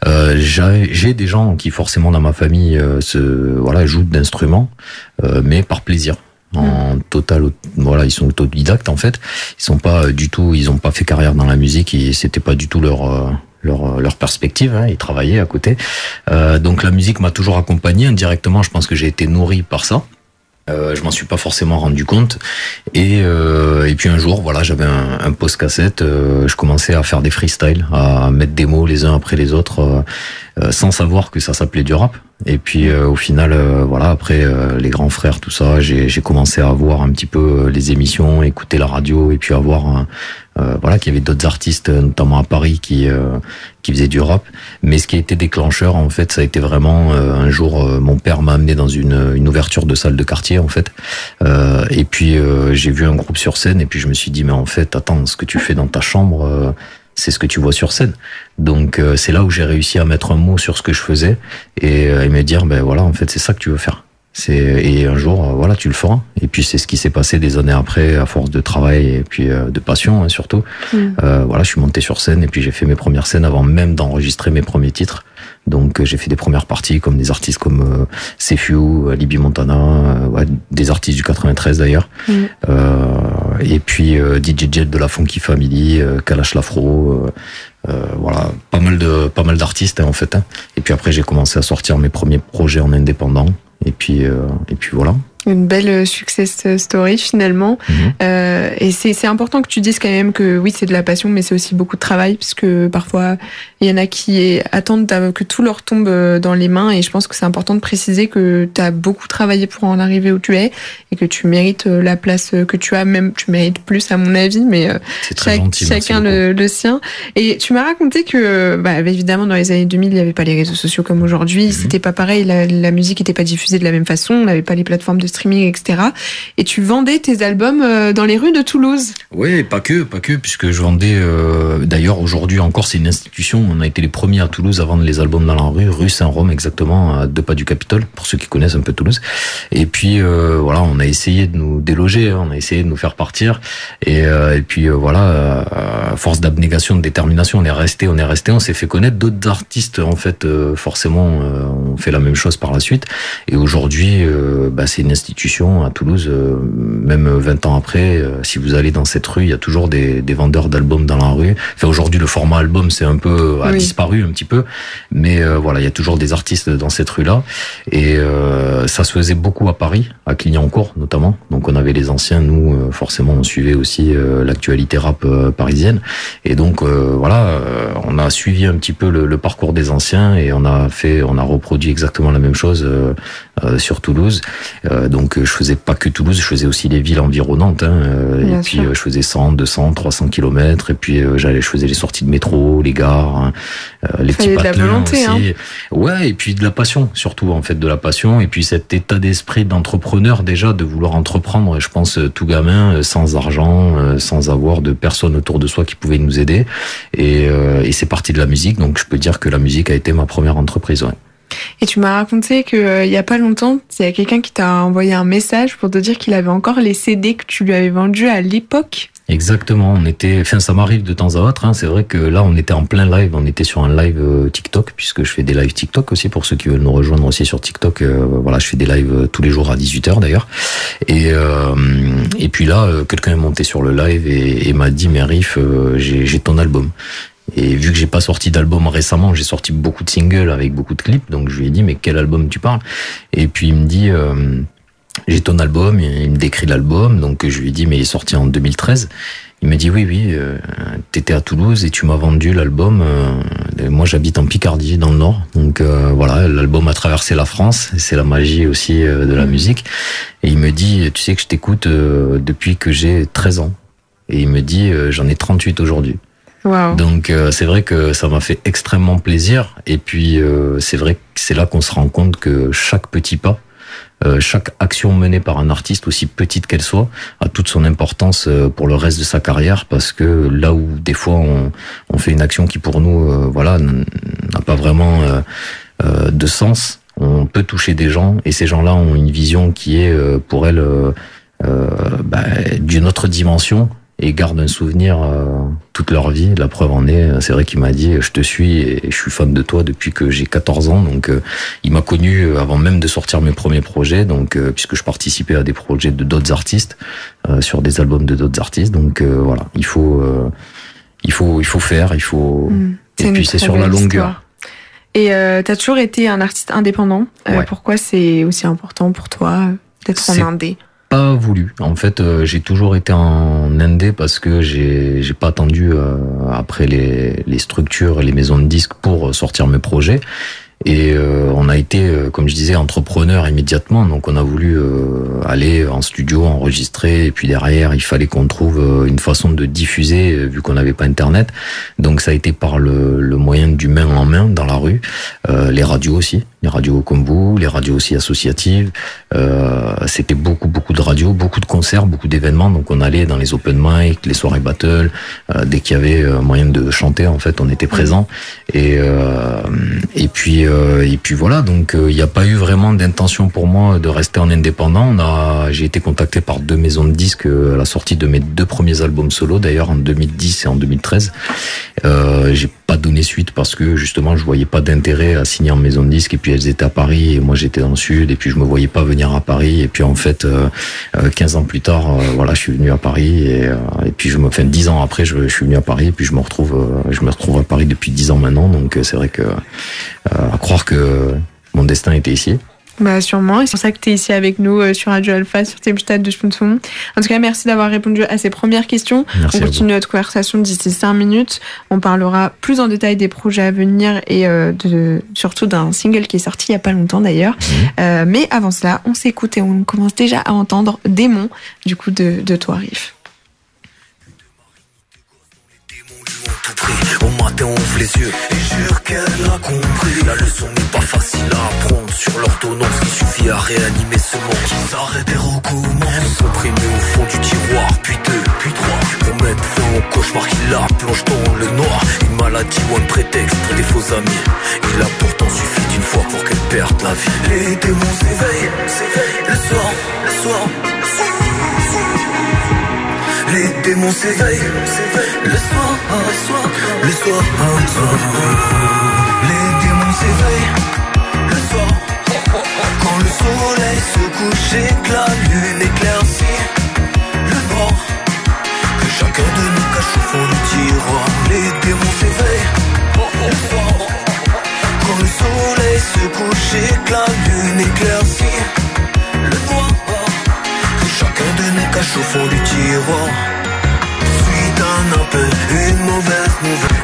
J'ai des gens qui forcément dans ma famille voilà, jouent d'instruments, mais par plaisir. en total, voilà, ils sont autodidactes en fait. Ils ont pas fait carrière dans la musique et c'était pas du tout leur perspective, hein, ils travaillaient à côté. Donc la musique m'a toujours accompagné indirectement, je pense que j'ai été nourri par ça. Je m'en suis pas forcément rendu compte et puis un jour voilà j'avais un post cassette, je commençais à faire des freestyles, à mettre des mots les uns après les autres sans savoir que ça s'appelait du rap. Et puis au final voilà après les grands frères tout ça, j'ai commencé à voir un petit peu les émissions, écouter la radio et puis à voir voilà qu'il y avait d'autres artistes notamment à Paris qui faisaient du rap. Mais ce qui a été déclencheur en fait, ça a été vraiment un jour mon père m'a amené dans une ouverture de salle de quartier en fait. Et puis j'ai vu un groupe sur scène et puis je me suis dit mais en fait attends, ce que tu fais dans ta chambre c'est ce que tu vois sur scène. Donc c'est là où j'ai réussi à mettre un mot sur ce que je faisais et me dire ben voilà en fait c'est ça que tu veux faire. Et un jour voilà tu le feras. Et puis c'est ce qui s'est passé des années après à force de travail et puis de passion hein, surtout. Voilà je suis monté sur scène et puis j'ai fait mes premières scènes avant même d'enregistrer mes premiers titres. Donc j'ai fait des premières parties comme des artistes comme Sefiu, Libby Montana, ouais, des artistes du 93 d'ailleurs. Et puis DJ Jet de la Funky Family, Kalash Lafro, voilà, pas mal d'artistes hein, en fait. Hein. Et puis après j'ai commencé à sortir mes premiers projets en indépendant. Et puis voilà. Une belle success story finalement. Et c'est important que tu dises quand même que oui, c'est de la passion, mais c'est aussi beaucoup de travail, puisque parfois il y en a qui attendent que tout leur tombe dans les mains. Et je pense que c'est important de préciser que tu as beaucoup travaillé pour en arriver où tu es et que tu mérites la place que tu as. Même tu mérites plus à mon avis, mais chacun le sien. Et tu m'as raconté que évidemment dans les années 2000 il n'y avait pas les réseaux sociaux comme aujourd'hui. C'était pas pareil, la musique n'était pas diffusée de la même façon, on n'avait pas les plateformes de streaming, etc. Et tu vendais tes albums dans les rues de Toulouse. Oui, pas que, puisque je vendais. D'ailleurs, aujourd'hui encore, c'est une institution. On a été les premiers à Toulouse à vendre les albums dans la rue Saint-Rome, exactement, à 2 pas du Capitole, pour ceux qui connaissent un peu Toulouse. Et puis, voilà, on a essayé de nous déloger, on a essayé de nous faire partir. Et puis, voilà, à force d'abnégation, de détermination, on est resté, on s'est fait connaître. D'autres artistes, en fait, forcément, ont fait la même chose par la suite. Et aujourd'hui, c'est une institution à Toulouse, même 20 ans après, si vous allez dans cette rue, il y a toujours des vendeurs d'albums dans la rue. Enfin, aujourd'hui, le format album, c'est un peu, a disparu un petit peu, mais voilà, il y a toujours des artistes dans cette rue-là. Et ça se faisait beaucoup à Paris, à Clignancourt notamment. Donc on avait les anciens, nous, forcément, on suivait aussi l'actualité rap parisienne. Et donc voilà, on a suivi un petit peu le parcours des anciens et on a reproduit exactement la même chose sur Toulouse. Donc je faisais pas que Toulouse, je faisais aussi les villes environnantes hein, et puis je faisais 100, 200, 300 kilomètres et puis je faisais les sorties de métro, les gares, hein, les petits patelins de la volonté, aussi. Hein. Ouais, et puis de la passion surtout en fait, de la passion et puis cet état d'esprit d'entrepreneur déjà, de vouloir entreprendre, je pense tout gamin sans argent, sans avoir de personnes autour de soi qui pouvaient nous aider et c'est parti de la musique, donc je peux dire que la musique a été ma première entreprise. Ouais. Et tu m'as raconté qu'il y a pas longtemps, il y a quelqu'un qui t'a envoyé un message pour te dire qu'il avait encore les CD que tu lui avais vendus à l'époque. Exactement, ça m'arrive de temps à autre, hein. C'est vrai que là, on était en plein live, on était sur un live TikTok, puisque je fais des lives TikTok aussi, pour ceux qui veulent nous rejoindre aussi sur TikTok, voilà, je fais des lives tous les jours à 18h d'ailleurs. Et puis là, quelqu'un est monté sur le live et m'a dit, mais Riff, j'ai ton album. Et vu que j'ai pas sorti d'album récemment, j'ai sorti beaucoup de singles avec beaucoup de clips, donc je lui ai dit mais quel album tu parles? Et puis il me dit j'ai ton album, il me décrit l'album, donc je lui ai dit mais il est sorti en 2013. Il m'a dit oui, t'étais à Toulouse et tu m'as vendu l'album. Moi j'habite en Picardie dans le Nord, donc voilà, l'album a traversé la France, et c'est la magie aussi de la musique. Et il me dit tu sais que je t'écoute depuis que j'ai 13 ans. Et il me dit j'en ai 38 aujourd'hui. Wow. Donc c'est vrai que ça m'a fait extrêmement plaisir et puis c'est vrai que c'est là qu'on se rend compte que chaque petit pas, chaque action menée par un artiste, aussi petite qu'elle soit, a toute son importance pour le reste de sa carrière, parce que là où des fois on fait une action qui pour nous voilà n'a pas vraiment de sens, on peut toucher des gens et ces gens-là ont une vision qui est pour elles d'une autre dimension. et gardent un souvenir toute leur vie. La preuve en est, c'est vrai qu'il m'a dit je te suis et je suis fan de toi depuis que j'ai 14 ans. Donc il m'a connu avant même de sortir mes premiers projets, donc puisque je participais à des projets de d'autres artistes sur des albums de d'autres artistes. Donc voilà, il faut faire, il faut et puis c'est sur la longueur. Histoire. Et t'as toujours été un artiste indépendant. Pourquoi c'est aussi important pour toi d'être en indé? Pas voulu. En fait, j'ai toujours été en indé parce que j'ai pas attendu après les structures et les maisons de disques pour sortir mes projets. Et on a été, comme je disais, entrepreneur immédiatement. Donc on a voulu aller en studio, enregistrer. Et puis derrière, il fallait qu'on trouve une façon de diffuser, vu qu'on n'avait pas Internet. Donc ça a été par le moyen du main en main dans la rue. Les radios aussi, les radios comme vous, les radios aussi associatives. C'était beaucoup de radios, beaucoup de concerts, beaucoup d'événements. Donc on allait dans les open mic, les soirées battle. Dès qu'il y avait moyen de chanter, en fait, on était présents. Et puis voilà, donc il n'y a pas eu vraiment d'intention pour moi de rester en indépendant. J'ai été contacté par 2 maisons de disques à la sortie de mes 2 premiers albums solo, d'ailleurs en 2010 et en 2013. J'ai pas donné suite parce que justement je voyais pas d'intérêt à signer en maison de disques, et puis elles étaient à Paris et moi j'étais dans le sud, et puis je me voyais pas venir à Paris. Et puis en fait 15 ans plus tard, voilà, je suis venu à Paris et puis 10 ans après je suis venu à Paris, et puis je me retrouve à Paris depuis 10 ans maintenant. Donc c'est vrai que à croire que mon destin était ici. Bah sûrement, et c'est pour ça que tu es ici avec nous sur Radio Alpha, sur Themenstadt de Sponsum. En tout cas, merci d'avoir répondu à ces premières questions. Merci. On continue notre conversation d'ici 5 minutes. On parlera plus en détail des projets à venir et surtout d'un single qui est sorti il n'y a pas longtemps d'ailleurs. Mais avant cela, on s'écoute et on commence déjà à entendre Démon, du coup de toi, Riff. Au matin on ouvre les yeux et jure qu'elle a compris. La leçon n'est pas facile à apprendre sur l'ordonnance. Il suffit à réanimer ce monde qui s'arrête et recommence. Comprimé au fond du tiroir, puis 2, puis 3, pour mettre fin au cauchemar qui la plonge dans le noir. Une maladie ou un prétexte pour des faux amis. Il a pourtant suffi d'une fois pour qu'elle perde la vie. Les démons s'éveillent le soir. Les démons s'éveillent le soir. Les démons s'éveillent le soir. Quand le soleil se couche et que la lune éclaircit le noir, que chacun de nous cache au fond du tiroir. Les démons s'éveillent le soir. Quand le soleil se couche et que la lune éclaircit le noir, que chacun de nous cache au fond du tiroir. Suite un appel, une mauvaise nouvelle.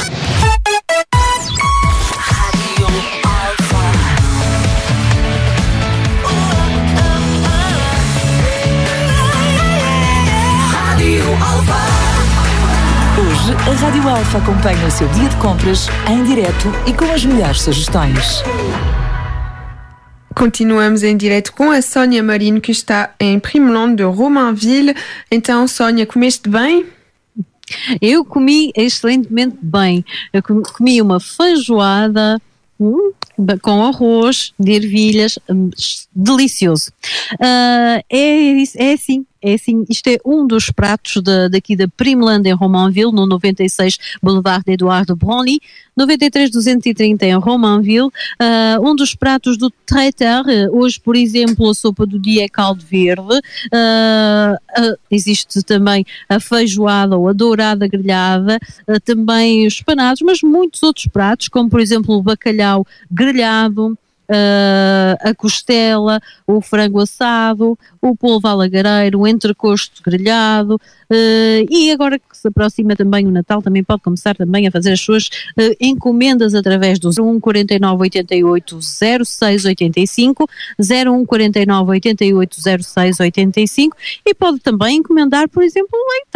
Hoje, a Rádio Alfa acompanha o seu dia de compras em direto e com as melhores sugestões. Continuamos em direto com a Sónia Marino, que está em Primeland de Romainville. Então, Sónia, comeste bem? Eu comi excelentemente bem. Eu comi uma feijoada com arroz de ervilhas, delicioso. É assim. Isto é um dos pratos daqui da Primeland em Romainville, no 96 Boulevard Eduardo Broglie, 93-230 em Romainville. Um dos pratos do traiteur, hoje, por exemplo, a sopa do dia é caldo verde. Existe também a feijoada ou a dourada grelhada, também os panados, mas muitos outros pratos, como por exemplo o bacalhau grelhado, a costela, o frango assado, o polvo alagareiro, o entrecosto grelhado, e agora que se aproxima também o Natal, também pode começar também a fazer as suas encomendas através do 01 49 88 06 85, 01 49 88 06 85, e pode também encomendar, por exemplo, o leitão,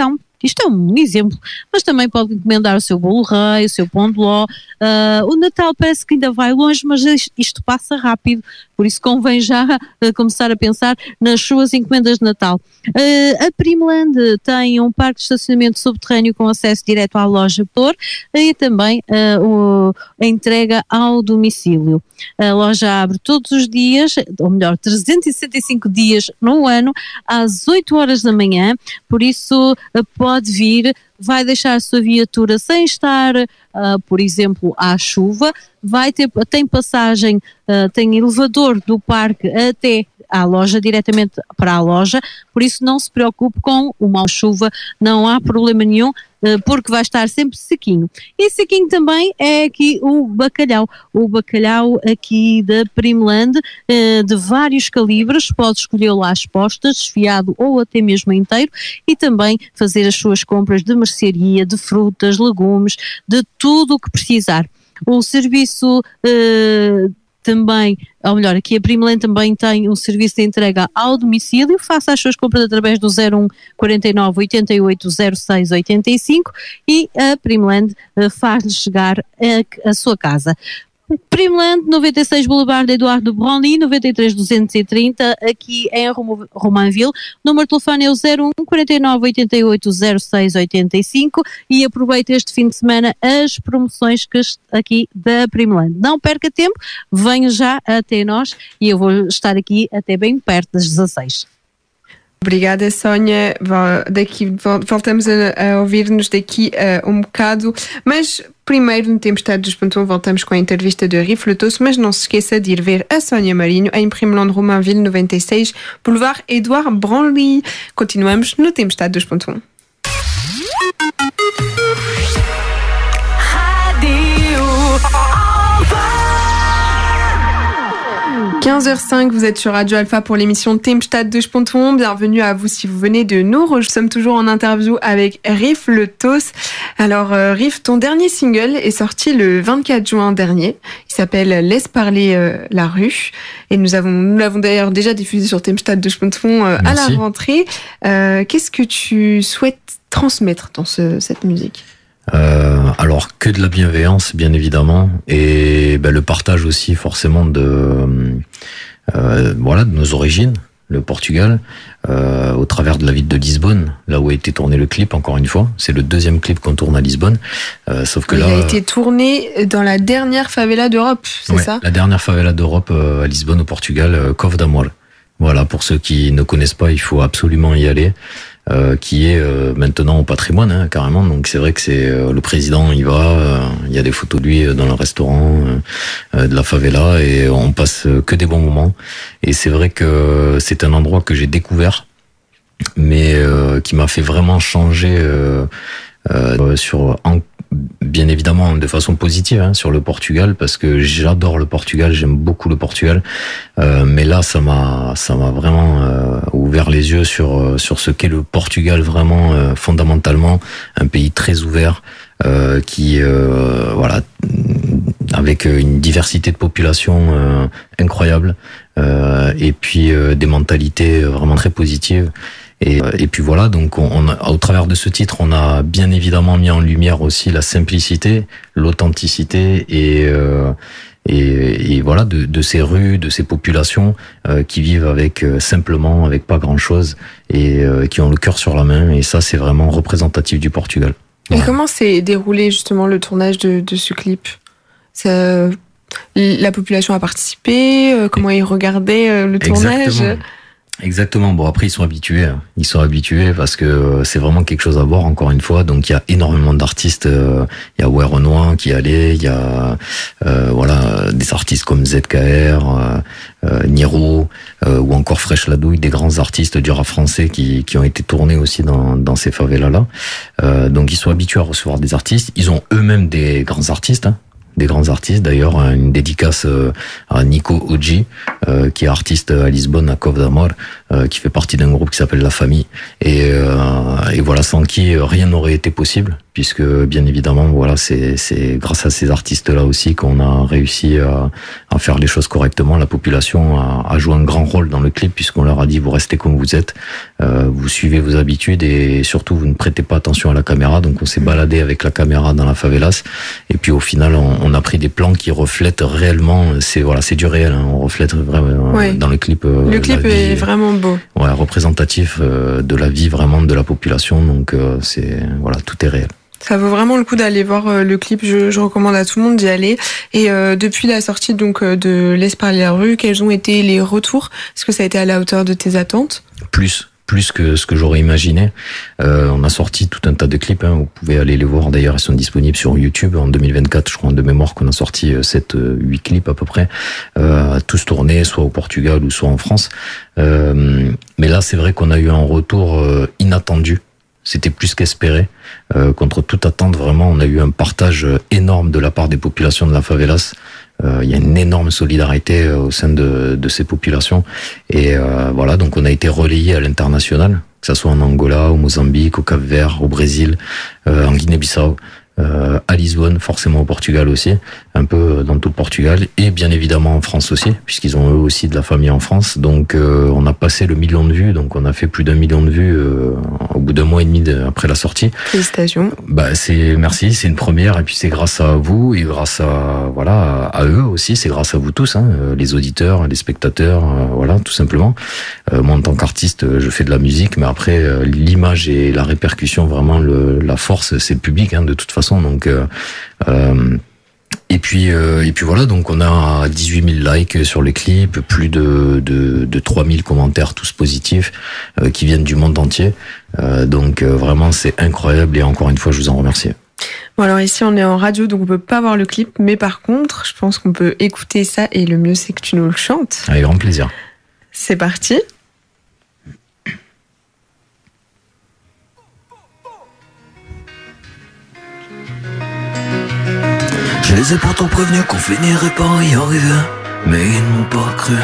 Isto é um exemplo, mas também pode encomendar o seu bolo rei, o seu pão de ló. O Natal parece que ainda vai longe, mas isto passa rápido, por isso convém já começar a pensar nas suas encomendas de Natal. A Primland tem um parque de estacionamento subterrâneo com acesso direto à loja e também a entrega ao domicílio. A loja abre todos os dias, ou melhor, 365 dias no ano, às 8 horas da manhã, por isso pode vir, vai deixar a sua viatura sem estar, por exemplo, à chuva, tem passagem, tem elevador do parque até à loja, diretamente para a loja, por isso não se preocupe com o mau chuva, não há problema nenhum, porque vai estar sempre sequinho. E sequinho também é aqui o bacalhau aqui da Primland, de vários calibres, pode escolhê-lo às postas, desfiado ou até mesmo inteiro, e também fazer as suas compras de mercearia, de frutas, legumes, de tudo o que precisar. O serviço também, ou melhor, aqui a Primland também tem um serviço de entrega ao domicílio, faça as suas compras através do 01 49 88 06 85 e a Primland faz-lhe chegar a sua casa. Primland, 96 Boulevard de Eduardo Brandly, 93 230, aqui em Romainville. O número de telefone é o 01 49 88 06 85 e aproveite este fim de semana as promoções aqui da Primland. Não perca tempo, venha já até nós e eu vou estar aqui até bem perto das 16. Obrigada, Sónia. Voltamos a ouvir-nos daqui um bocado, mas primeiro no Tempestade dos Pontons voltamos com a entrevista de Riff Le Toast, mas não se esqueça de ir ver a Sónia Marinho em Primland Romainville 96, Boulevard Edouard Brandly. Continuamos no Tempestade dos Pontons. 15h05, vous êtes sur Radio Alpha pour l'émission Tempestade dos Pontons. Bienvenue à vous si vous venez de nous rejoindre. Nous sommes toujours en interview avec Riff Le Toast. Alors Riff, ton dernier single est sorti le 24 juin dernier. Il s'appelle Laisse parler la rue. Et nous l'avons d'ailleurs déjà diffusé sur Tempestade dos Pontons à la rentrée. Qu'est-ce que tu souhaites transmettre dans cette musique ? Alors que de la bienveillance, bien évidemment, et le partage aussi forcément de nos origines, le Portugal, au travers de la ville de Lisbonne, là où a été tourné le clip. Encore une fois, c'est le deuxième clip qu'on tourne à Lisbonne, sauf que il a été tourné dans la dernière favela d'Europe, c'est ça ? La dernière favela d'Europe à Lisbonne, au Portugal, Cove d'Amor. Voilà, pour ceux qui ne connaissent pas, il faut absolument y aller. Qui est maintenant au patrimoine, carrément. Donc c'est vrai que c'est le président y va, il y a des photos de lui dans le restaurant de la favela et on passe que des bons moments. Et c'est vrai que c'est un endroit que j'ai découvert, mais qui m'a fait vraiment changer bien évidemment de façon positive sur le Portugal, parce que j'adore le Portugal, j'aime beaucoup le Portugal, mais là ça m'a vraiment ouvert les yeux sur ce qu'est le Portugal vraiment, fondamentalement un pays très ouvert, qui avec une diversité de population incroyable, et puis des mentalités vraiment très positives. Et puis voilà, donc au travers de ce titre, on a bien évidemment mis en lumière aussi la simplicité, l'authenticité et voilà de ces rues, de ces populations qui vivent simplement, avec pas grand chose, et qui ont le cœur sur la main. Et ça, c'est vraiment représentatif du Portugal. Voilà. Et comment s'est déroulé justement le tournage de ce clip ? La population a participé, comment ils regardaient le tournage ? Exactement. Bon, après, ils sont habitués parce que c'est vraiment quelque chose à voir, encore une fois. Donc, il y a énormément d'artistes. Il y a Ouais Renoir qui allait, il y a, des artistes comme ZKR, Niro, ou encore Fresh Ladouille, des grands artistes du rap français qui ont été tournés aussi dans ces favelas-là. Donc, ils sont habitués à recevoir des artistes. Ils ont eux-mêmes des grands artistes, des grands artistes. D'ailleurs, une dédicace à Nico Oji, qui est artiste à Lisbonne, à Cove d'Amor, qui fait partie d'un groupe qui s'appelle La Famille. Et voilà, sans qui rien n'aurait été possible. puisque bien évidemment, voilà, c'est grâce à ces artistes-là aussi qu'on a réussi à faire les choses correctement. La population a joué un grand rôle dans le clip, puisqu'on leur a dit vous restez comme vous êtes, vous suivez vos habitudes et surtout vous ne prêtez pas attention à la caméra. Donc on s'est baladé avec la caméra dans la favelas et puis au final on a pris des plans qui reflètent réellement, c'est du réel, hein, on reflète vraiment dans le clip. Le clip est vraiment beau. Ouais, représentatif de la vie vraiment de la population, donc tout est réel. Ça vaut vraiment le coup d'aller voir le clip, je recommande à tout le monde d'y aller. Et depuis la sortie donc de Laisse parler la rue, quels ont été les retours? Est-ce que ça a été à la hauteur de tes attentes? Plus que ce que j'aurais imaginé. On a sorti tout un tas de clips, hein, vous pouvez aller les voir, d'ailleurs ils sont disponibles sur YouTube. En 2024, je crois de mémoire qu'on a sorti 7-8 clips à peu près, tous tournés soit au Portugal ou soit en France. Mais là c'est vrai qu'on a eu un retour inattendu. C'était plus qu'espéré. Contre toute attente, vraiment, on a eu un partage énorme de la part des populations de la favelas. Il y a une énorme solidarité au sein de ces populations. Et voilà, donc on a été relayé à l'international, que ça soit en Angola, au Mozambique, au Cap-Vert, au Brésil, en Guinée-Bissau, à Lisbonne, forcément au Portugal aussi, un peu dans tout le Portugal, et bien évidemment en France aussi, puisqu'ils ont eux aussi de la famille en France. Donc on a passé le 1 million de vues, donc on a fait plus d'1 million de vues au bout d'1 mois et demi après la sortie. Félicitations. Merci, c'est une première, et puis c'est grâce à vous et grâce à eux aussi, c'est grâce à vous tous, hein, les auditeurs, les spectateurs, tout simplement. Moi en tant qu'artiste, je fais de la musique, mais après l'image et la répercussion, vraiment la force, c'est le public, hein, de toute façon. Donc et puis voilà, donc on a 18 000 likes sur les clips, plus de 3 000 commentaires tous positifs qui viennent du monde entier. Donc vraiment c'est incroyable et encore une fois je vous en remercie. Bon alors ici on est en radio donc on peut pas voir le clip, mais par contre je pense qu'on peut écouter ça et le mieux c'est que tu nous le chantes. Avec grand plaisir. C'est parti. Je les ai pourtant prévenus qu'on finirait par y arriver, mais ils ne m'ont pas cru.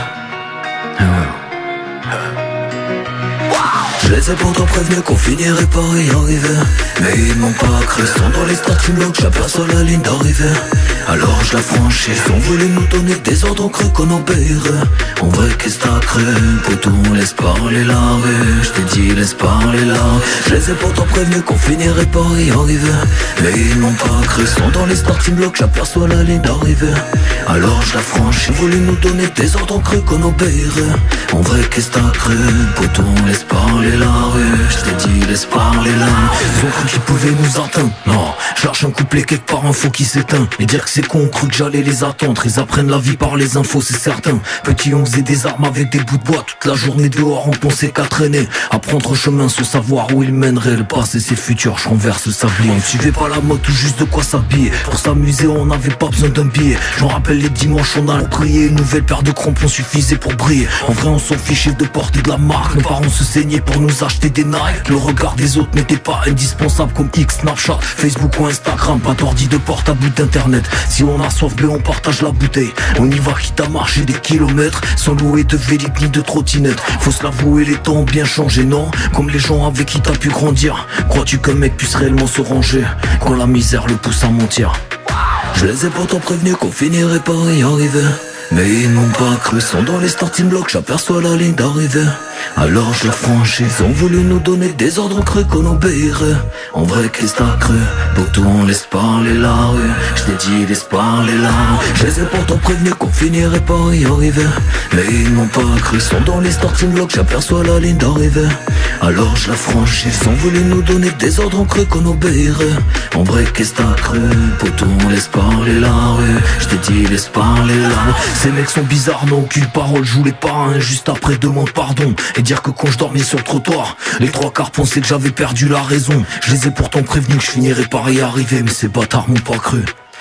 Je les ai pourtant prévenus qu'on finirait par y arriver, mais ils m'ont pas cru. Sont dans les starting blocks, j'aperçois la ligne d'arrivée. Alors je la franchis, ils ont voulu nous donner des ordres, on crut qu'on obéirait. En vrai qu'est-ce t'as cru, poteau, laisse parler la rue. Je t'ai dit laisse parler la rue. Je les ai pourtant prévenus qu'on finirait par y arriver, mais ils m'ont pas cru. Sont dans les starting blocks, j'aperçois la ligne d'arrivée. Alors je la franchis, ils ont voulu nous donner des ordres, on crut qu'on obéirait. En vrai qu'est-ce t'as cru, poteau, laisse parler la rue. Je t'ai dit laisse parler la rue. Ils ont cru qu'ils pouvaient nous atteindre. Non, je lâche un couplet quelque part, un faux qui s'éteint. Et dire que c'est con, on cru que j'allais les attendre. Ils apprennent la vie par les infos, c'est certain. Petit, on faisait des armes avec des bouts de bois. Toute la journée dehors, on pensait qu'à traîner. À prendre chemin sans savoir où il mènerait. Le passé, c'est futur, je renverse le sablier. On ne suivait pas la mode, tout juste de quoi s'habiller. Pour s'amuser, on n'avait pas besoin d'un billet. Je me rappelle les dimanches, on allait prier. Une nouvelle paire de crampons suffisait pour briller. En vrai, on s'en fichait de porter de la marque. Nos parents se saignaient pour nous acheter des Nike. Le regard des autres n'était pas indispensable comme X, Snapchat, Facebook ou Instagram. Pas d'ordi de portable ou d'internet. Si on a soif, on partage la bouteille. On y va quitte à marcher des kilomètres, sans louer de vélib ni de trottinette. Faut se l'avouer, les temps ont bien changé, non? Comme les gens avec qui t'as pu grandir. Crois-tu qu'un mec puisse réellement se ranger quand la misère le pousse à mentir? Je les ai pourtant prévenus qu'on finirait par y arriver, mais ils n'ont pas cru. Sont dans les starting blocks, j'aperçois la ligne d'arrivée. Alors je la franchis, ils ont voulu nous donner des ordres, on crut qu'on obéirait. En vrai qu'est-ce t'as cru, poteau, on laisse parler la rue. Je t'ai dit laisse parler la rue. Je les ai pourtant prévenus qu'on finirait par y arriver, mais ils n'ont pas cru. Sont dans les starting blocks, j'aperçois la ligne d'arrivée. Alors je la franchis, ils ont voulu nous donner des ordres, on crut qu'on obéirait. En vrai qu'est-ce t'as cru, poteau, on laisse parler la rue. Je t'ai dit laisse parler la rue. Ces mecs sont bizarres, n'ont aucune parole, joue les parrains. Juste après demande pardon et dire que quand je dormais sur le trottoir, les trois quarts pensaient que j'avais perdu la raison. Je les ai pourtant prévenus que je finirais par y arriver, mais ces bâtards m'ont pas cru.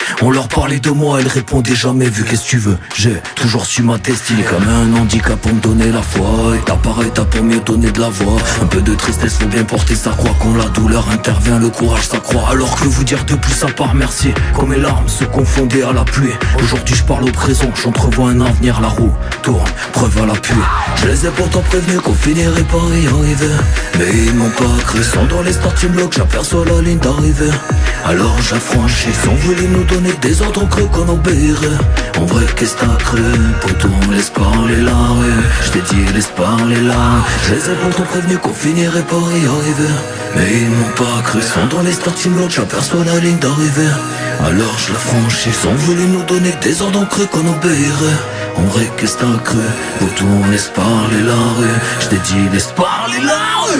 On leur parlait de moi, elles répondaient jamais vu. Qu'est-ce que tu veux, j'ai toujours su ma destinée. Comme un handicap pour me donner la foi, étape par étape pour mieux donner de la voix. Un peu de tristesse, faut bien porter sa croix. Quand la douleur intervient, le courage s'accroît. Alors que vous dire de plus à part merci. Quand mes larmes se confondaient à la pluie. Aujourd'hui je parle au présent, j'entrevois un avenir. La roue tourne, preuve à l'appui. Je les ai pourtant prévenus qu'on finirait par y arriver, mais ils m'ont pas cru. Sont dans les starting blocks, j'aperçois la ligne d'arrivée. Alors j'ai franchi, ils ont voulu nous donner des ordres, on creux qu'on obéirait. En vrai qu'est-ce que t'as cru, poto on laisse parler la rue. Je t'ai dit laisse parler là. Je les ai pourtant prévenus qu'on finirait par y arriver, mais ils m'ont pas cru. Sont dans les starting blocks, j'aperçois la ligne d'arrivée. Alors je la franchis, ils ont voulu nous donner des ordres, on creux qu'on obéirait. En vrai qu'est-ce que t'as cru, poto on laisse parler la rue. Je t'ai dit laisse parler la rue.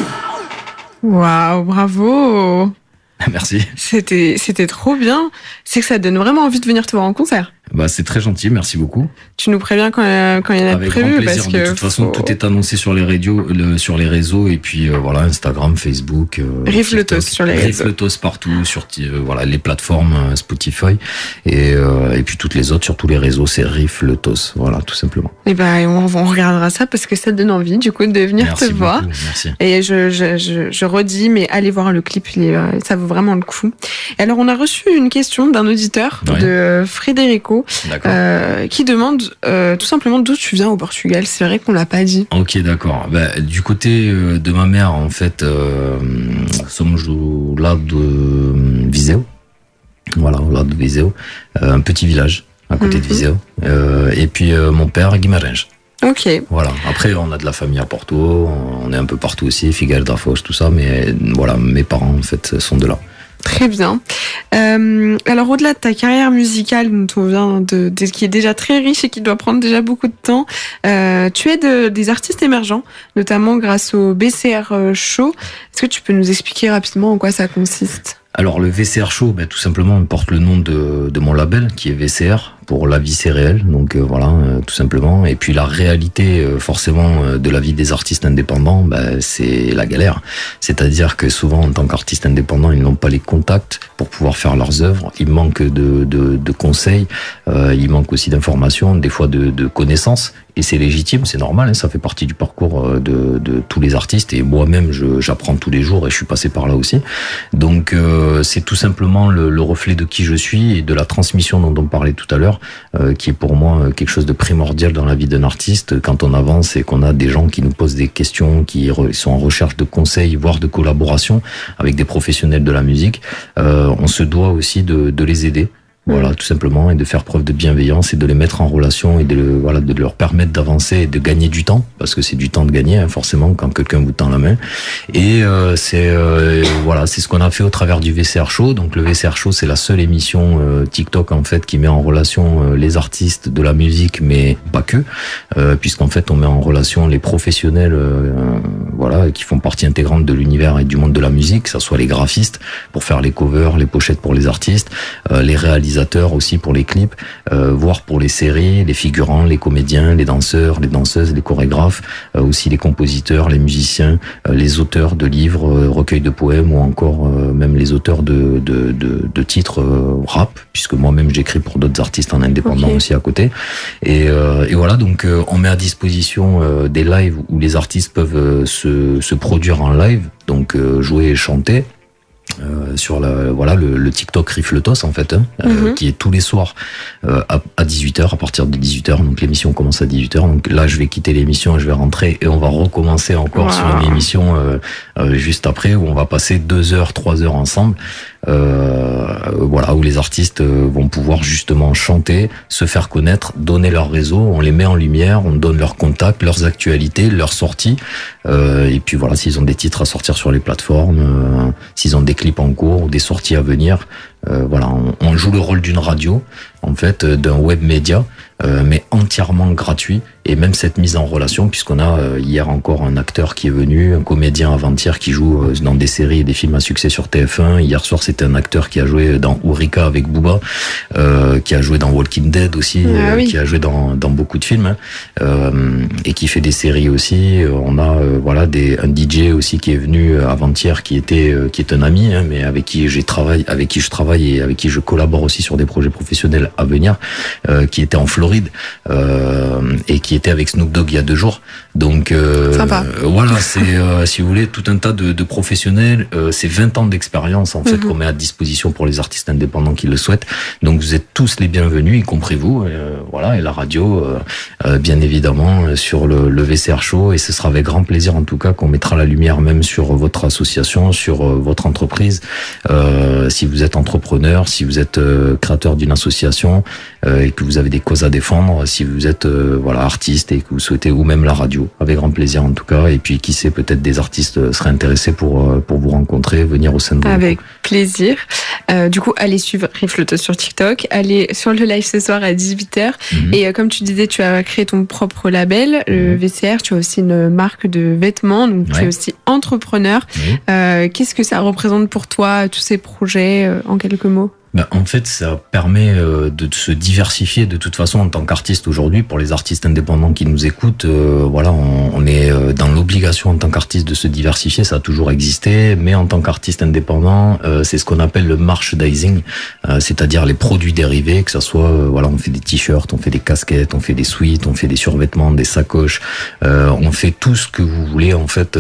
Waouh, bravo. Merci. C'était trop bien. C'est que ça donne vraiment envie de venir te voir en concert. Bah, c'est très gentil, merci beaucoup. Tu nous préviens quand il y en a Avec prévu. grand plaisir. Parce que de toute façon, tout est annoncé sur les réseaux, et puis voilà, Instagram, Facebook, Rifletos sur les réseaux. Rifletos partout, sur voilà les plateformes Spotify et puis toutes les autres sur tous les réseaux, c'est Rifletos, voilà, tout simplement. Et ben on regardera ça parce que ça donne envie du coup de venir merci te voir. Merci. Et je redis, mais allez voir le clip, ça vaut vraiment le coup. Et alors on a reçu une question d'un auditeur de Frédérico. Qui demande tout simplement d'où tu viens au Portugal. C'est vrai qu'on l'a pas dit. Ok, d'accord. Bah, du côté de ma mère, en fait, somos là de Viseu. Voilà, là de Viseu, un petit village à côté de Viseu. Et puis mon père, Guimarães. Ok. Voilà. Après, on a de la famille à Porto, on est un peu partout aussi, Figueira da Foz, tout ça, mais voilà, mes parents en fait sont de là. Très bien. Alors au-delà de ta carrière musicale dont on vient qui est déjà très riche et qui doit prendre déjà beaucoup de temps, tu aides des artistes émergents, notamment grâce au BCR Show. Est-ce que tu peux nous expliquer rapidement en quoi ça consiste ? Alors le VCR Show, tout simplement, porte le nom de mon label qui est VCR pour la vie c'est réel, donc voilà, tout simplement. Et puis la réalité forcément de la vie des artistes indépendants, c'est la galère. C'est-à-dire que souvent en tant qu'artistes indépendants, ils n'ont pas les contacts pour pouvoir faire leurs œuvres. Il manque de conseils, il manque aussi d'informations, des fois de connaissances. Et c'est légitime, c'est normal, hein, ça fait partie du parcours de tous les artistes. Et moi-même, j'apprends tous les jours et je suis passé par là aussi. Donc c'est tout simplement le reflet de qui je suis et de la transmission dont on parlait tout à l'heure, qui est pour moi quelque chose de primordial dans la vie d'un artiste. Quand on avance et qu'on a des gens qui nous posent des questions, qui sont en recherche de conseils, voire de collaboration avec des professionnels de la musique, on se doit aussi de les aider. Voilà, tout simplement, et de faire preuve de bienveillance et de les mettre en relation et de leur permettre d'avancer et de gagner du temps, parce que c'est du temps de gagner, hein, forcément, quand quelqu'un vous tend la main. Et c'est ce qu'on a fait au travers du VCR Show. Donc le VCR Show, c'est la seule émission TikTok en fait qui met en relation les artistes de la musique, mais pas que, puisqu'en fait on met en relation les professionnels, qui font partie intégrante de l'univers et du monde de la musique, que ça soit les graphistes pour faire les covers, les pochettes pour les artistes, les réalisateurs aussi pour les clips, voire pour les séries, les figurants, les comédiens, les danseurs, les danseuses, les chorégraphes, aussi les compositeurs, les musiciens, les auteurs de livres, recueils de poèmes, ou encore même les auteurs de titres rap, puisque moi-même j'écris pour d'autres artistes en indépendant aussi à côté. Et voilà, donc on met à disposition des lives où les artistes peuvent se produire en live, donc jouer et chanter. Sur le TikTok Rifletos en fait, qui est tous les soirs à 18h, à partir de 18h, donc l'émission commence à 18h, donc là je vais quitter l'émission et je vais rentrer et on va recommencer encore sur une émission juste après, où on va passer 2 heures, 3 heures ensemble, où les artistes vont pouvoir justement chanter, se faire connaître, donner leur réseau, on les met en lumière, on donne leurs contacts, leurs actualités, leurs sorties, et puis voilà, s'ils ont des titres à sortir sur les plateformes, s'ils ont des clips en cours ou des sorties à venir, on joue le rôle d'une radio, en fait, d'un web média, mais entièrement gratuit. Et même cette mise en relation, puisqu'on a hier encore un acteur qui est venu, un comédien avant-hier qui joue dans des séries et des films à succès sur TF1. Hier soir, c'était un acteur qui a joué dans Eureka avec Booba, qui a joué dans Walking Dead aussi, qui a joué dans beaucoup de films, et qui fait des séries aussi. On a un DJ aussi qui est venu avant-hier, qui est un ami, mais avec qui je travaille travaille et avec qui je collabore aussi sur des projets professionnels à venir, qui était en Floride et qui était avec Snoop Dogg il y a 2 jours. Donc voilà, c'est si vous voulez tout un tas de professionnels. C'est 20 ans d'expérience en fait qu'on met à disposition pour les artistes indépendants qui le souhaitent. Donc vous êtes tous les bienvenus, y compris vous. Voilà, et la radio, bien évidemment, sur le VCR Show. Et ce sera avec grand plaisir en tout cas qu'on mettra la lumière même sur votre association, sur votre entreprise. Si vous êtes entrepreneur, si vous êtes créateur d'une association et que vous avez des causes à défendre, si vous êtes voilà artiste et que vous souhaitez, ou même la radio, avec grand plaisir en tout cas. Et puis qui sait, peut-être des artistes seraient intéressés pour vous rencontrer, venir au sein de avec plaisir. Du coup, allez suivre Riff Lotos sur TikTok, allez sur le live ce soir à 18h. Et comme tu disais, tu as créé ton propre label, le VCR. Tu as aussi une marque de vêtements, donc tu es aussi entrepreneur. Qu'est-ce que ça représente pour toi, tous ces projets, en quelques mots? En fait, ça permet de se diversifier de toute façon en tant qu'artiste aujourd'hui. Pour les artistes indépendants qui nous écoutent, voilà, on est dans l'obligation en tant qu'artiste de se diversifier. Ça a toujours existé, mais en tant qu'artiste indépendant, c'est ce qu'on appelle le merchandising, c'est-à-dire les produits dérivés, que ça soit, voilà, on fait des t-shirts, on fait des casquettes, on fait des suites, on fait des survêtements, des sacoches, on fait tout ce que vous voulez en fait.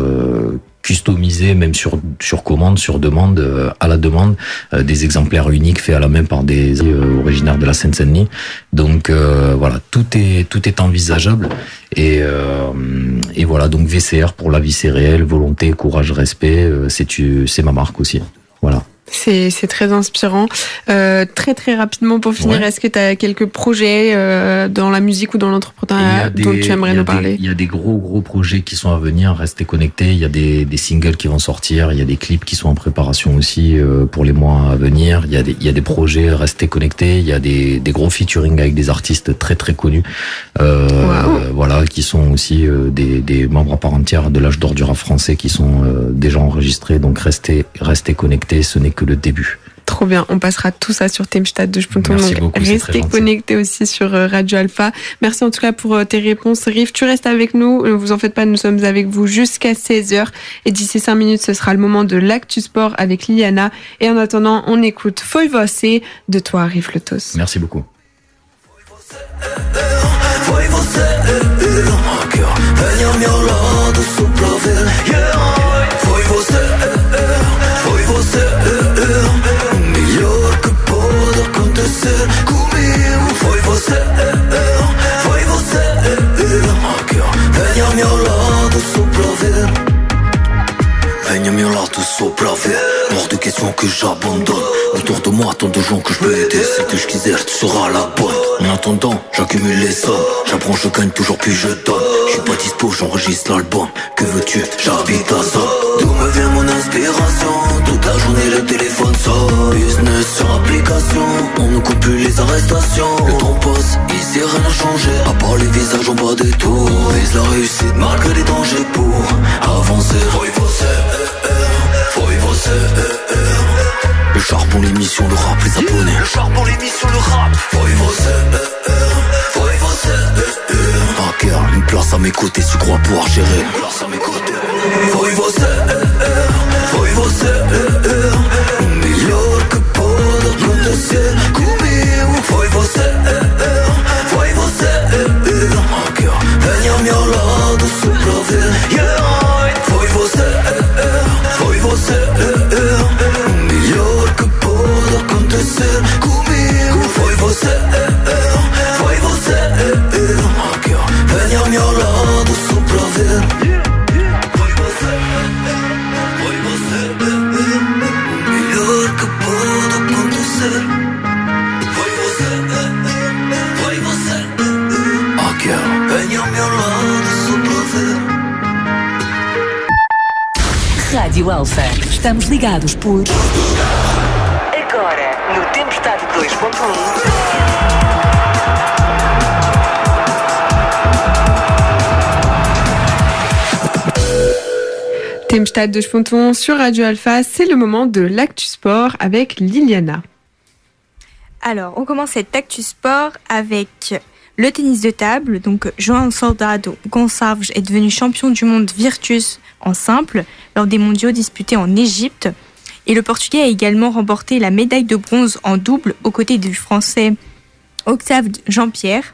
Customisé, même sur commande, sur demande, à la demande, des exemplaires uniques faits à la main par des originaires de la Seine-Saint-Denis. Donc voilà, tout est envisageable et voilà, donc VCR pour la vie c'est réel, volonté, courage, respect, c'est ma marque aussi. Voilà. C'est très inspirant. Très très rapidement pour finir, est-ce que tu as quelques projets dans la musique ou dans l'entrepreneuriat dont tu aimerais nous parler? Il y a des gros projets qui sont à venir, restez connectés. Il y a des singles qui vont sortir, il y a des clips qui sont en préparation aussi pour les mois à venir. Il y a des projets, restez connectés. Il y a des gros featuring avec des artistes très très connus, voilà, qui sont aussi des membres à part entière de l'âge d'or du rap français qui sont déjà enregistrés. Donc restez connectés, ce n'est que le début. Trop bien, on passera tout ça sur Theemstad de Sponton. Merci beaucoup, restez connectés aussi sur Radio Alpha. Merci en tout cas pour tes réponses, Riff. Tu restes avec nous, ne vous en faites pas, nous sommes avec vous jusqu'à 16h. Et d'ici 5 minutes, ce sera le moment de l'Actu Sport avec Liliana. Et en attendant, on écoute Foi Você de toi, Riff Lotos. Merci beaucoup. Comigo foi você, venha ao meu lado só pra ver. Venha ao meu lado só pra ver. Hors de question que j'abandonne. Autour de moi tant de gens que je peux aider. Si que je quiser, tu seras la bonne. En attendant, j'accumule les sommes. J'apprends, je gagne toujours puis je donne. Je suis pas dispo, j'enregistre l'album. Que veux-tu, j'habite à zone. D'où me vient mon inspiration? Toute la journée le téléphone sonne. Business sur application, on ne coupe plus les arrestations. Le temps passe, ici rien n'a changé. À part les visages en bas des tours. Vise la réussite malgré les dangers pour avancer. Foi você, le charbon, l'émission, le rap, les abonnés. Le charbon, l'émission, le rap. Foi você, une place à mes côtés, tu crois pouvoir gérer. Une place à mes côtés. Foi você, melhor que pode acontecer comigo. Foi você, venha ao meu lado só pra ver. Foi você, melhor que pode acontecer comigo. Foi você, venha ao meu lado só pra ver. Foi você, melhor que pode acontecer. Foi você, venha ao meu lado só pra ver. Rádio Alfa. Estamos ligados por... Agora, no Theemstad 2.1... Theemstad de Sponton sur Radio Alpha, c'est le moment de l'Actu Sport avec Liliana. Alors, on commence cette Actu Sport avec le tennis de table. Donc, João Soldado Gonçalves est devenu champion du monde Virtus en simple lors des mondiaux disputés en Égypte. Et le Portugais a également remporté la médaille de bronze en double aux côtés du Français Octave Jean-Pierre.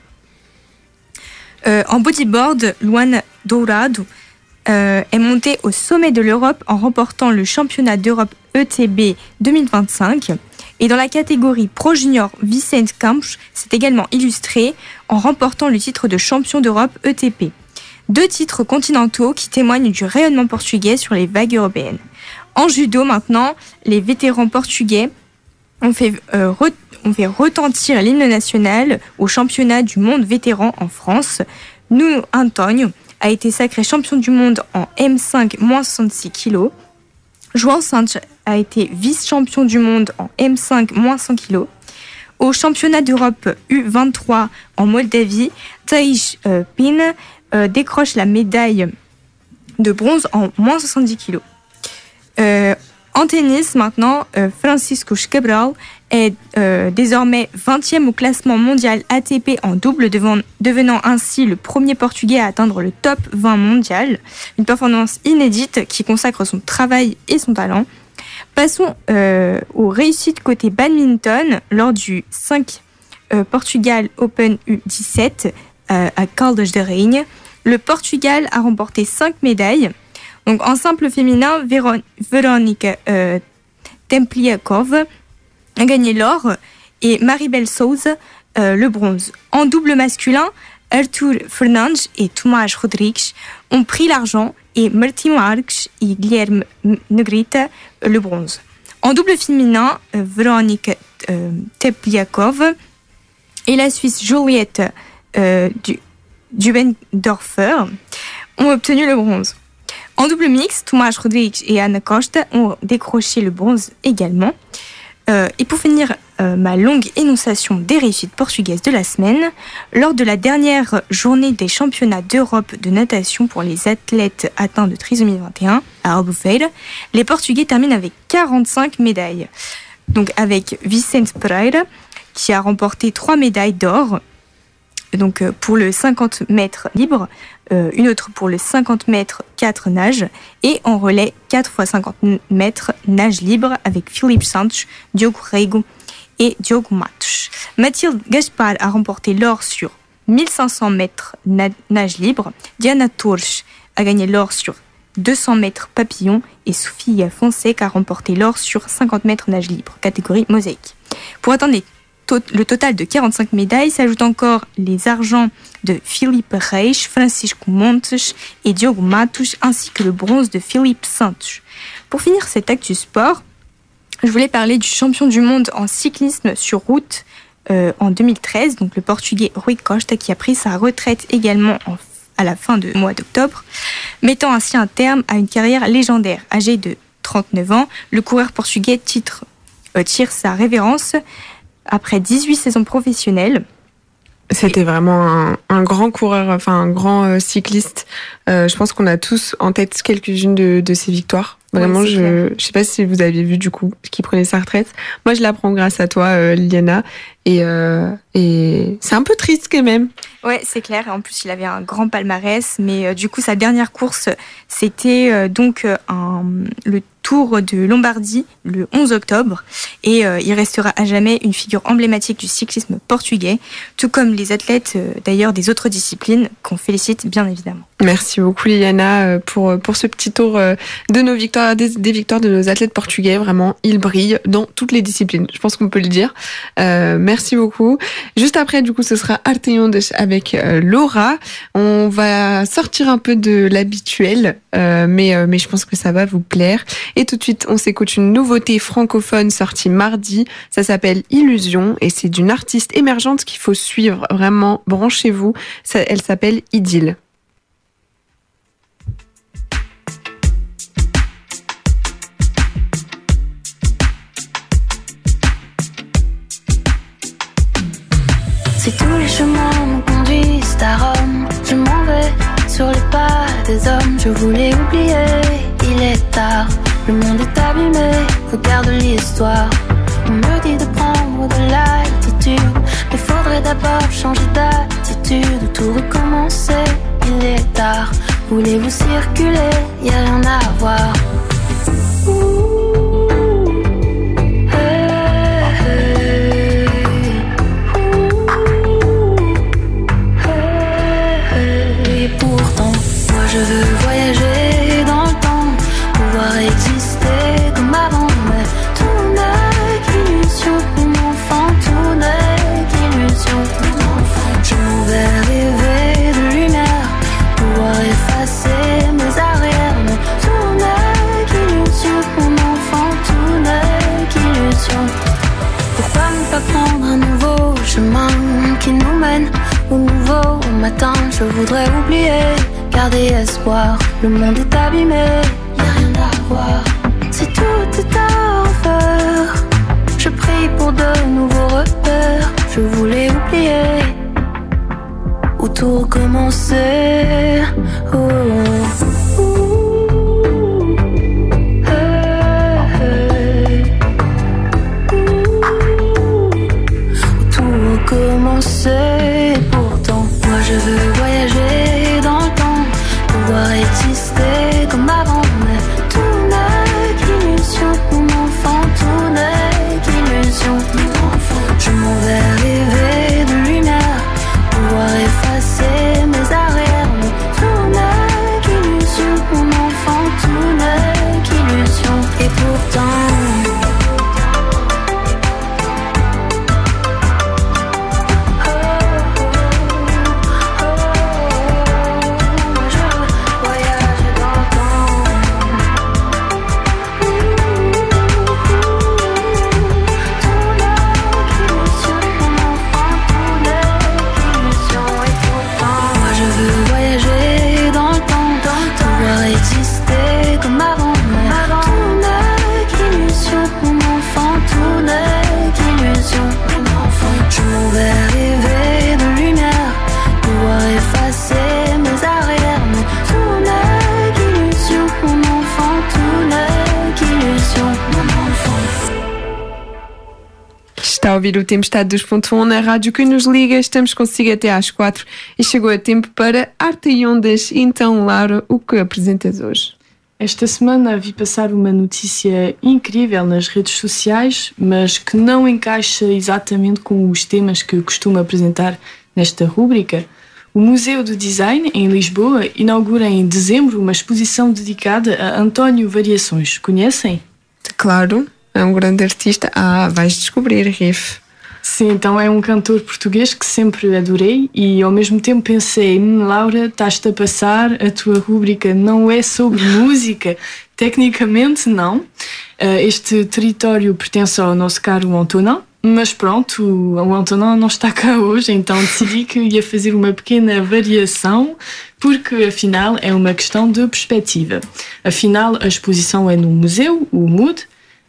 En bodyboard, Luana Dourado est montée au sommet de l'Europe en remportant le championnat d'Europe ETB 2025. Et dans la catégorie Pro Junior, Vicente Campos s'est également illustré en remportant le titre de champion d'Europe ETP. 2 titres continentaux qui témoignent du rayonnement portugais sur les vagues européennes. En judo maintenant, les vétérans portugais ont fait retentir l'hymne national au championnat du monde vétéran en France. Nuno Antonio a été sacré champion du monde en M5-66 kg. João Santos a été vice-champion du monde en M5-100 kg. Au championnat d'Europe U23 en Moldavie, Thaïs Pin décroche la médaille de bronze en moins 70 kg. En tennis, maintenant, Francisco Cabral est désormais 20e au classement mondial ATP en double, devenant ainsi le premier Portugais à atteindre le top 20 mondial. Une performance inédite qui consacre son travail et son talent. Passons aux réussites côté badminton lors du 5 Portugal Open U17 à Caldas da Rainha. Le Portugal a remporté 5 médailles. Donc en simple féminin, Veronica Templiakov a gagné l'or et Maribel Souza le bronze. En double masculin, Arthur Fernandes et Tomás Rodrigues ont pris l'argent et Martim Marques et Guilherme Negrita le bronze. En double féminin, Veronica Templiakov et la Suisse Juliette Dubendorfer ont obtenu le bronze. En double mixte, Tomás Rodrigues et Ana Costa ont décroché le bronze également. Et pour finir ma longue énonciation des réussites portugaises de la semaine, lors de la dernière journée des championnats d'Europe de natation pour les athlètes atteints de trisomie 21 à Albufeira, les Portugais terminent avec 45 médailles. Donc avec Vicente Pereira qui a remporté 3 médailles d'or. Donc pour le 50 mètres libre, une autre pour le 50 mètres 4 nages et en relais 4 x 50 mètres nage libre avec Filipe Santos, Diogo Rego et Diogo Matos. Mathilde Gaspar a remporté l'or sur 1500 mètres nage libre. Diana Torres a gagné l'or sur 200 mètres papillon et Sofia Fonseca a remporté l'or sur 50 mètres nage libre, catégorie mosaïque. Pour atteindre le total de 45 médailles s'ajoutent encore les argents de Filipe Reis, Francisco Montes et Diogo Matos, ainsi que le bronze de Filipe Santos. Pour finir cet actu sport, je voulais parler du champion du monde en cyclisme sur route en 2013, donc le Portugais Rui Costa, qui a pris sa retraite également à la fin du mois d'octobre, mettant ainsi un terme à une carrière légendaire. Âgé de 39 ans, le coureur portugais tire sa révérence après 18 saisons professionnelles. C'était vraiment un grand coureur, enfin un grand cycliste. Je pense qu'on a tous en tête quelques-unes de ses victoires. Vraiment, ouais, je sais pas si vous aviez vu du coup qu'il prenait sa retraite. Moi, je l'apprends grâce à toi, Liliana. Et c'est un peu triste quand même. Ouais, c'est clair. En plus, il avait un grand palmarès. Mais du coup, sa dernière course, c'était le Tour de Lombardie le 11 octobre. Et il restera à jamais une figure emblématique du cyclisme portugais, tout comme les athlètes d'ailleurs des autres disciplines qu'on félicite bien évidemment. Merci beaucoup Liliana pour ce petit tour de nos victoires, des victoires de nos athlètes portugais. Vraiment, ils brillent dans toutes les disciplines. Je pense qu'on peut le dire. Merci beaucoup. Juste après, du coup, ce sera Arteondes avec Laura. On va sortir un peu de l'habituel, mais je pense que ça va vous plaire. Et tout de suite, on s'écoute une nouveauté francophone sortie mardi. Ça s'appelle Illusion et c'est d'une artiste émergente qu'il faut suivre. Vraiment, branchez-vous. Elle s'appelle Idylle. Si tous les chemins me conduisent à Rome, je m'en vais sur les pas des hommes. Je voulais oublier, il est tard, le monde est abîmé, regarde l'histoire. On me dit de prendre de l'altitude, mais faudrait d'abord changer d'attitude ou tout recommencer. Il est tard, voulez-vous circuler, y a rien à voir. Ouh. je voudrais oublier, garder espoir. Le monde est abîmé, y'a rien à voir. Si tout est à refaire, je prie pour de nouveaux repères. Je voulais oublier où tout recommencer. Oh, oh. Commencer. Pourtant, moi je veux voyager dans le temps, pouvoir exister comme avant. Mais tout n'est qu'illusion, mon enfant, tout n'est qu'illusion, mon enfant. Je m'en vais rêver de lumière, pouvoir effacer mes arrières. Mais tout n'est qu'illusion, mon enfant, tout n'est qu'illusion. Et pourtant Está a ouvir o Tempestade 2.1 na rádio que nos liga. Estamos consigo até às 4 e chegou a tempo para Arte e Ondas. Então, Laura, o que apresentas hoje? Esta semana vi passar uma notícia incrível nas redes sociais, mas que não encaixa exatamente com os temas que costumo apresentar nesta rúbrica. O Museu do Design, em Lisboa, inaugura em dezembro uma exposição dedicada a António Variações. Conhecem? Claro. É um grande artista. Vais descobrir, Riff. Sim, então é um cantor português que sempre adorei e ao mesmo tempo pensei, Laura, estás-te a passar, a tua rúbrica não é sobre música. Tecnicamente não. Este território pertence ao nosso caro Antonin, mas pronto, o Antonin não está cá hoje, então decidi que ia fazer uma pequena variação, porque afinal é uma questão de perspectiva. Afinal, a exposição é no museu, o MUD.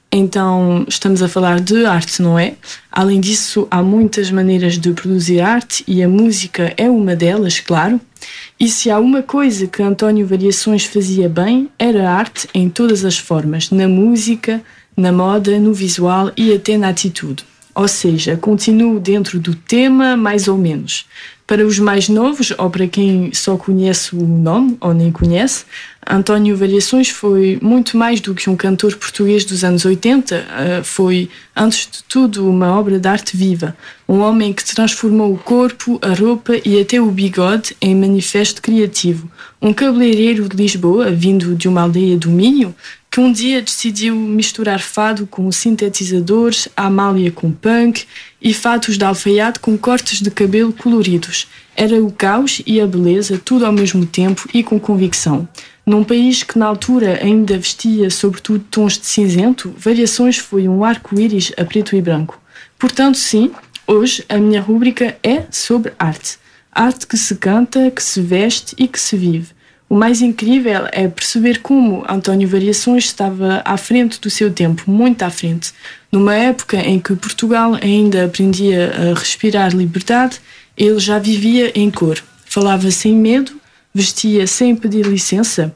Então, estamos a falar de arte, não é? Além disso, há muitas maneiras de produzir arte e a música é uma delas, claro. E se há uma coisa que António Variações fazia bem, era arte em todas as formas, na música, na moda, no visual e até na atitude. Ou seja, continuo dentro do tema, mais ou menos. Para os mais novos, ou para quem só conhece o nome, ou nem conhece, António Variações foi muito mais do que um cantor português dos anos 80. Foi, antes de tudo, uma obra de arte viva. Um homem que transformou o corpo, a roupa e até o bigode em manifesto criativo. Um cabeleireiro de Lisboa, vindo de uma aldeia do Minho, que um dia decidiu misturar fado com sintetizadores, a Amália com punk e fatos de alfaiate com cortes de cabelo coloridos. Era o caos e a beleza, tudo ao mesmo tempo e com convicção. Num país que na altura ainda vestia sobretudo tons de cinzento, Variações foi um arco-íris a preto e branco. Portanto, sim, hoje a minha rúbrica é sobre arte. Arte que se canta, que se veste e que se vive. O mais incrível é perceber como António Variações estava à frente do seu tempo, muito à frente. Numa época em que Portugal ainda aprendia a respirar liberdade, ele já vivia em cor. Falava sem medo, vestia sem pedir licença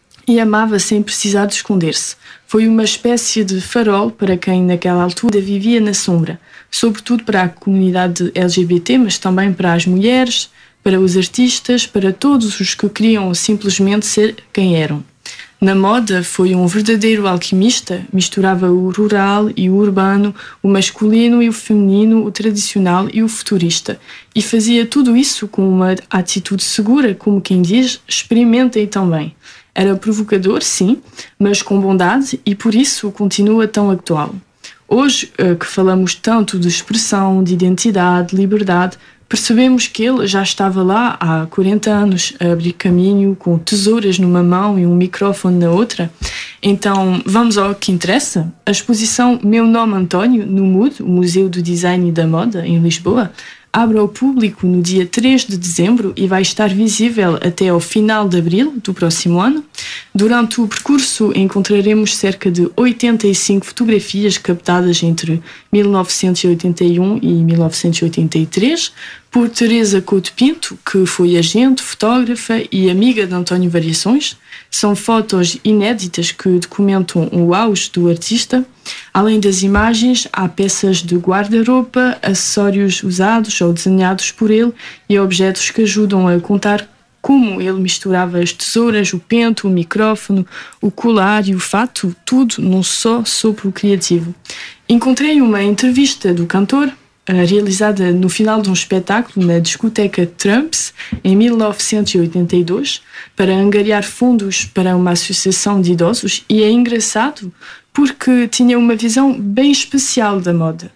e amava sem precisar de esconder-se. Foi uma espécie de farol para quem naquela altura vivia na sombra, sobretudo para a comunidade LGBT, mas também para as mulheres, para os artistas, para todos os que queriam simplesmente ser quem eram. Na moda foi um verdadeiro alquimista, misturava o rural e o urbano, o masculino e o feminino, o tradicional e o futurista. E fazia tudo isso com uma atitude segura, como quem diz, experimentem também. Era provocador, sim, mas com bondade e por isso continua tão atual. Hoje, que falamos tanto de expressão, de identidade, de liberdade, percebemos que ele já estava lá há 40 anos a abrir caminho com tesouras numa mão e um microfone na outra. Então, vamos ao que interessa. A exposição Meu Nome António, no MUD, o Museu do Design e da Moda, em Lisboa, abre ao público no dia 3 de dezembro e vai estar visível até ao final de abril do próximo ano. Durante o percurso encontraremos cerca de 85 fotografias captadas entre 1981 e 1983 por Teresa Couto Pinto, que foi agente, fotógrafa e amiga de António Variações. São fotos inéditas que documentam o auge do artista. Além das imagens, há peças de guarda-roupa, acessórios usados ou desenhados por ele e objetos que ajudam a contar como ele misturava as tesouras, o pente, o micrófono, o colar e o fato, tudo num só sopro criativo. Encontrei uma entrevista do cantor, realizada no final de um espetáculo na discoteca Trumps, em 1982, para angariar fundos para uma associação de idosos, e é engraçado porque tinha uma visão bem especial da moda.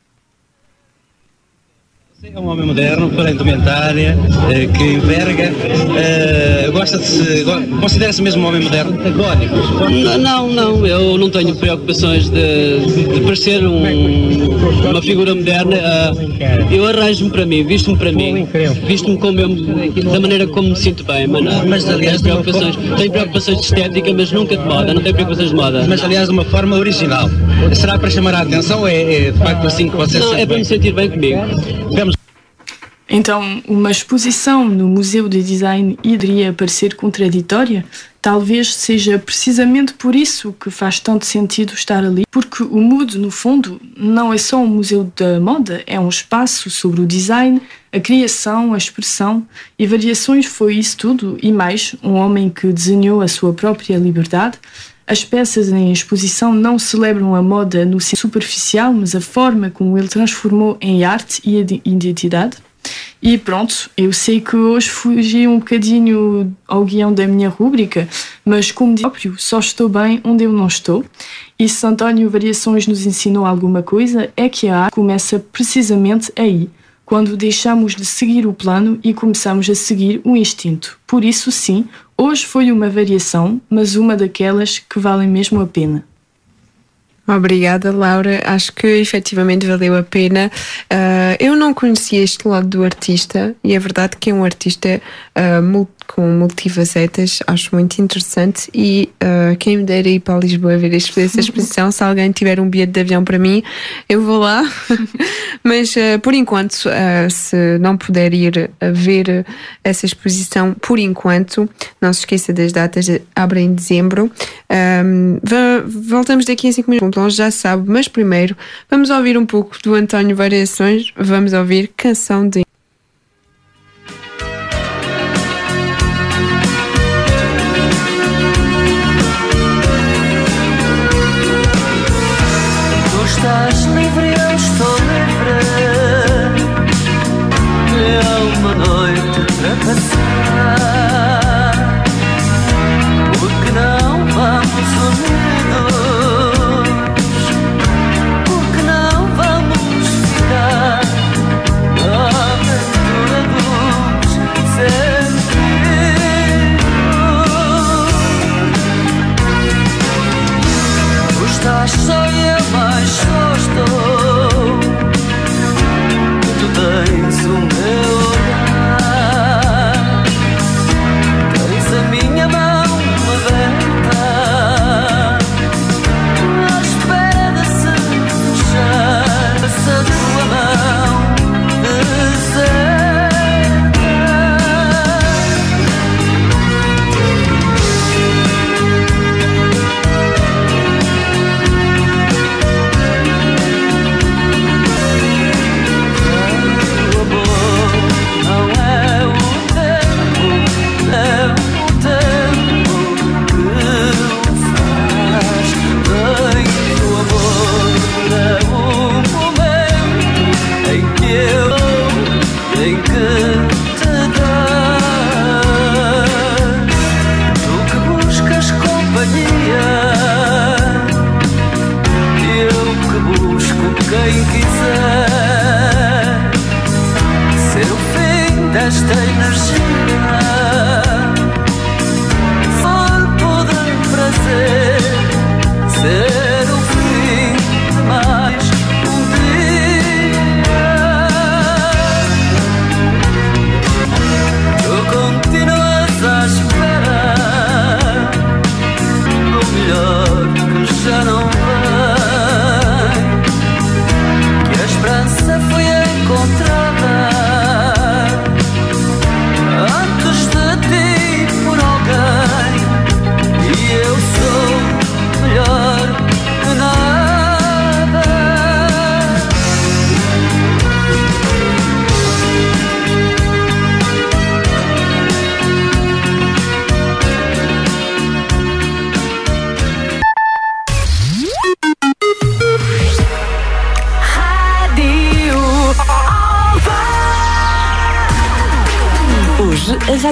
É um homem moderno, para a indumentária, que enverga, considera-se mesmo um homem moderno, agónico? Não, eu não tenho preocupações de parecer uma figura moderna. Eu arranjo-me para mim, visto-me da maneira como me sinto bem, mas aliás, tenho preocupações de estética, mas nunca de moda, não tenho preocupações de moda. Mas aliás, de uma forma original. Será para chamar a atenção ou é de facto assim que você Não, é para me sentir bem comigo. Então, uma exposição no Museu de Design iria parecer contraditória? Talvez seja precisamente por isso que faz tanto sentido estar ali, porque o MUD, no fundo, não é só um museu da moda, é um espaço sobre o design, a criação, a expressão, e Variações foi isso tudo e mais, um homem que desenhou a sua própria liberdade. As peças em exposição não celebram a moda no sentido superficial, mas a forma como ele transformou em arte e identidade. E pronto, eu sei que hoje fugi um bocadinho ao guião da minha rúbrica, mas como digo próprio, só estou bem onde eu não estou. E se António Variações nos ensinou alguma coisa, é que a arte começa precisamente aí, quando deixamos de seguir o plano e começamos a seguir o instinto. Por isso, sim, hoje foi uma variação, mas uma daquelas que valem mesmo a pena. Obrigada, Laura. Acho que efetivamente valeu a pena. Eu não conhecia este lado do artista e é verdade que é um artista com multifacetas. Acho muito interessante e quem me dera ir para Lisboa ver essa exposição, se alguém tiver um bilhete de avião para mim, eu vou lá. Mas por enquanto, se não puder ir a ver essa exposição, por enquanto, não se esqueça das datas, abre em dezembro. Voltamos daqui a 5 minutos. Já sabe, mas primeiro vamos ouvir um pouco do António Variações. Vamos ouvir Canção de... Tu estás livre, eu estou livre. É uma noite para passar. Porque não vamos unidos? Porque não vamos ficar?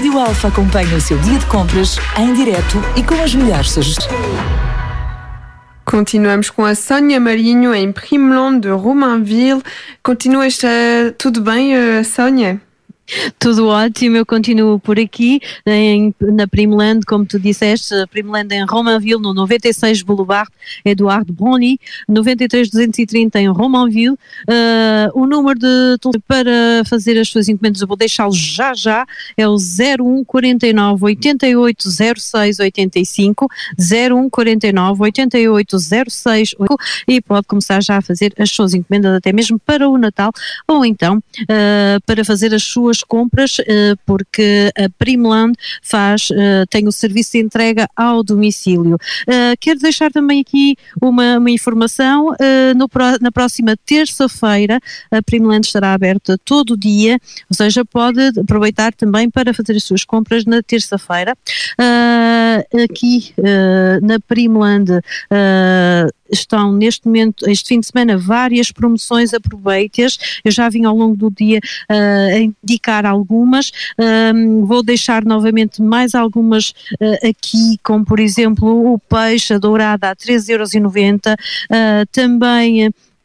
Rádio Alfa acompanha o seu dia de compras em direto e com as melhores sugestões. Continuamos com a Sónia Marinho em Primeland de Romainville. Continuas tudo bem, Sónia? Tudo ótimo, eu continuo por aqui na Primeland, como tu disseste, Primeland em Romainville, no 96 Boulevard Eduardo Broglie, 93-230 em Romainville. O número de telefone para fazer as suas encomendas, eu vou deixá-lo já, é o 01 49 88 06 85, 01 49 88 06 85, e pode começar já a fazer as suas encomendas até mesmo para o Natal, ou então para fazer as suas compras, porque a Primeland tem o serviço de entrega ao domicílio. Quero deixar também aqui uma informação. Na próxima terça-feira a Primeland estará aberta todo o dia, ou seja, pode aproveitar também para fazer as suas compras na terça-feira. Aqui na Primeland estão neste momento, este fim de semana, várias promoções, aproveite-as. Eu já vim ao longo do dia a indicar algumas, vou deixar novamente mais algumas aqui, como por exemplo o peixe, a dourada a 13,90€, também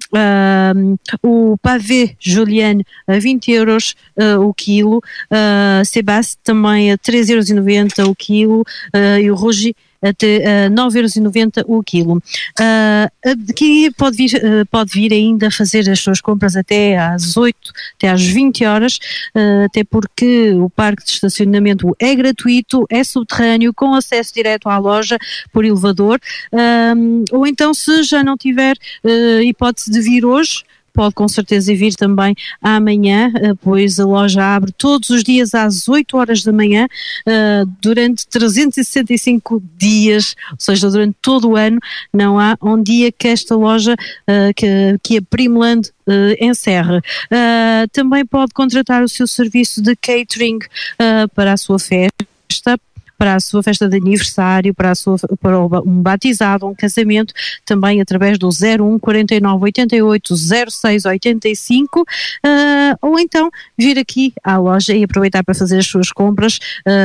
o pavé Julienne a 20€ o quilo, Sebastião também a 3,90€ o quilo, e o Rougi até 9,90€ o quilo. Aqui pode vir ainda fazer as suas compras até às 8, até às 20 horas, até porque o parque de estacionamento é gratuito, é subterrâneo, com acesso direto à loja por elevador, ou então, se já não tiver hipótese de vir hoje, pode com certeza vir também amanhã, pois a loja abre todos os dias às 8 horas da manhã, durante 365 dias, ou seja, durante todo o ano. Não há um dia que esta loja, que a Primeland encerre. Também pode contratar o seu serviço de catering para a sua festa, para a sua festa de aniversário, para um batizado, um casamento, também através do 01 49 88 06 85, ou então vir aqui à loja e aproveitar para fazer as suas compras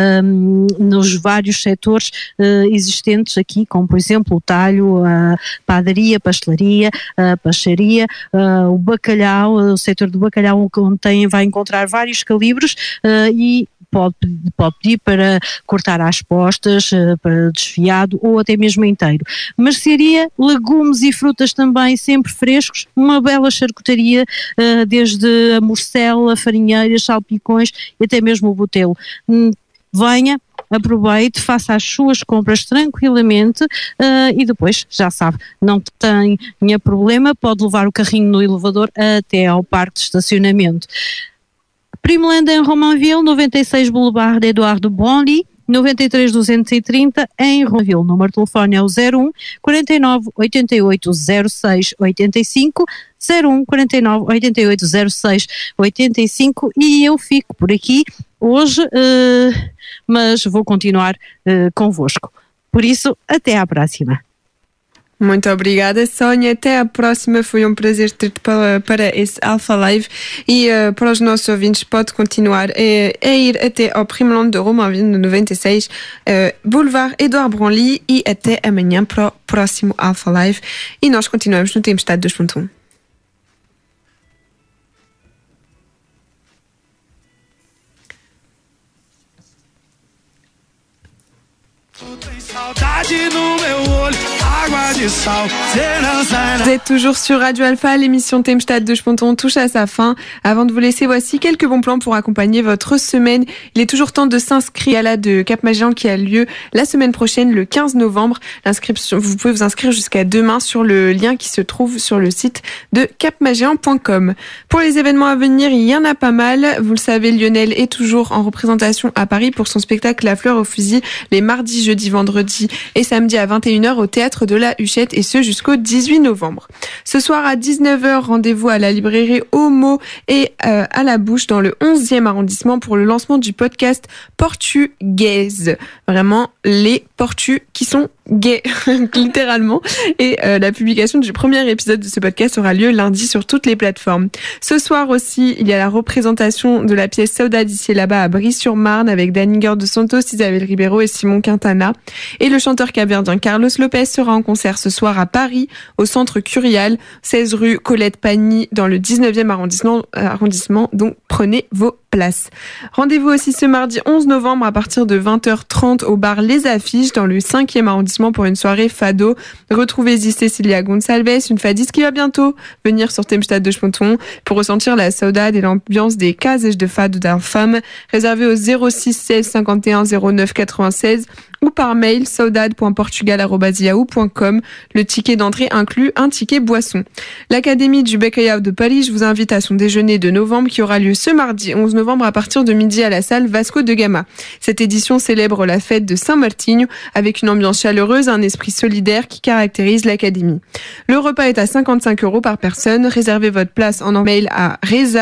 nos vários setores existentes aqui, como por exemplo o talho, a padaria, a pastelaria, a peixaria, o bacalhau, o setor do bacalhau, onde vai encontrar vários calibres, e pode pedir para cortar às postas, para desfiado ou até mesmo inteiro. Mercearia, legumes e frutas também sempre frescos, uma bela charcutaria, desde a morcela, farinheiras, salpicões e até mesmo o botelo. Venha, aproveite, faça as suas compras tranquilamente, e depois, já sabe, não tenha problema, pode levar o carrinho no elevador até ao parque de estacionamento. Primeland em Romainville, 96 Boulevard Eduardo Broglie, 93-230 em Romainville. O número de telefone é o 01 49 88 06 85, 01 49 88 06 85, e eu fico por aqui hoje, mas vou continuar convosco. Por isso, até à próxima. Muito obrigada, Sónia. Até à próxima. Foi um prazer ter-te para esse Alfa Live. E para os nossos ouvintes, pode continuar a ir até ao Primeland de Romainville, no 96 Boulevard Eduardo Broglie, e até amanhã para o próximo Alfa Live. E nós continuamos no Tempestade 2.1. Vous êtes toujours sur Radio Alpha, l'émission Tempestade 2.1 touche à sa fin. Avant de vous laisser, voici quelques bons plans pour accompagner votre semaine. Il est toujours temps de s'inscrire à la de Cap-Magellan qui a lieu la semaine prochaine, le 15 novembre. L'inscription, vous pouvez vous inscrire jusqu'à demain sur le lien qui se trouve sur le site de capmagellan.com. Pour les événements à venir, il y en a pas mal. Vous le savez, Lionel est toujours en représentation à Paris pour son spectacle La Fleur au Fusil, les mardis, jeudis, vendredis et samedi à 21h au Théâtre de la Huchette, et ce jusqu'au 18 novembre. Ce soir à 19h, rendez-vous à la librairie Homo et à la Bouche dans le 11e arrondissement pour le lancement du podcast Portugaise. Vraiment, les Portu qui sont gays, littéralement. Et la publication du premier épisode de ce podcast aura lieu lundi sur toutes les plateformes. Ce soir aussi, il y a la représentation de la pièce Saudade ici et là-bas à Brie-sur-Marne avec Daniger de Santos, Isabelle Ribeiro et Simon Quintana. Et le chanteur capverdien Carlos Lopez sera en concert ce soir à Paris, au Centre Curial, 16 rue Colette Pagny, dans le 19e arrondissement. Donc prenez vos places. Rendez-vous aussi ce mardi 11 novembre à partir de 20h30 au bar Les Affiches dans le 5e arrondissement pour une soirée fado. Retrouvez-y Cecilia Gonçalves, une fadiste qui va bientôt venir sur Tempestade de Schponton pour ressentir la saudade et l'ambiance des cases de fado d'un femme. Réservé au 06 16 51 09 96 ou par mail saudade.portugal@yahoo.com. Le ticket d'entrée inclut un ticket boisson. L'Académie du Bacalhau de Paris vous invite à son déjeuner de novembre qui aura lieu ce mardi 11 novembre à partir de midi à la salle Vasco de Gama. Cette édition célèbre la fête de Saint-Martinho avec une ambiance chaleureuse, un esprit solidaire qui caractérise l'Académie. Le repas est à 55 € par personne. Réservez votre place en mail à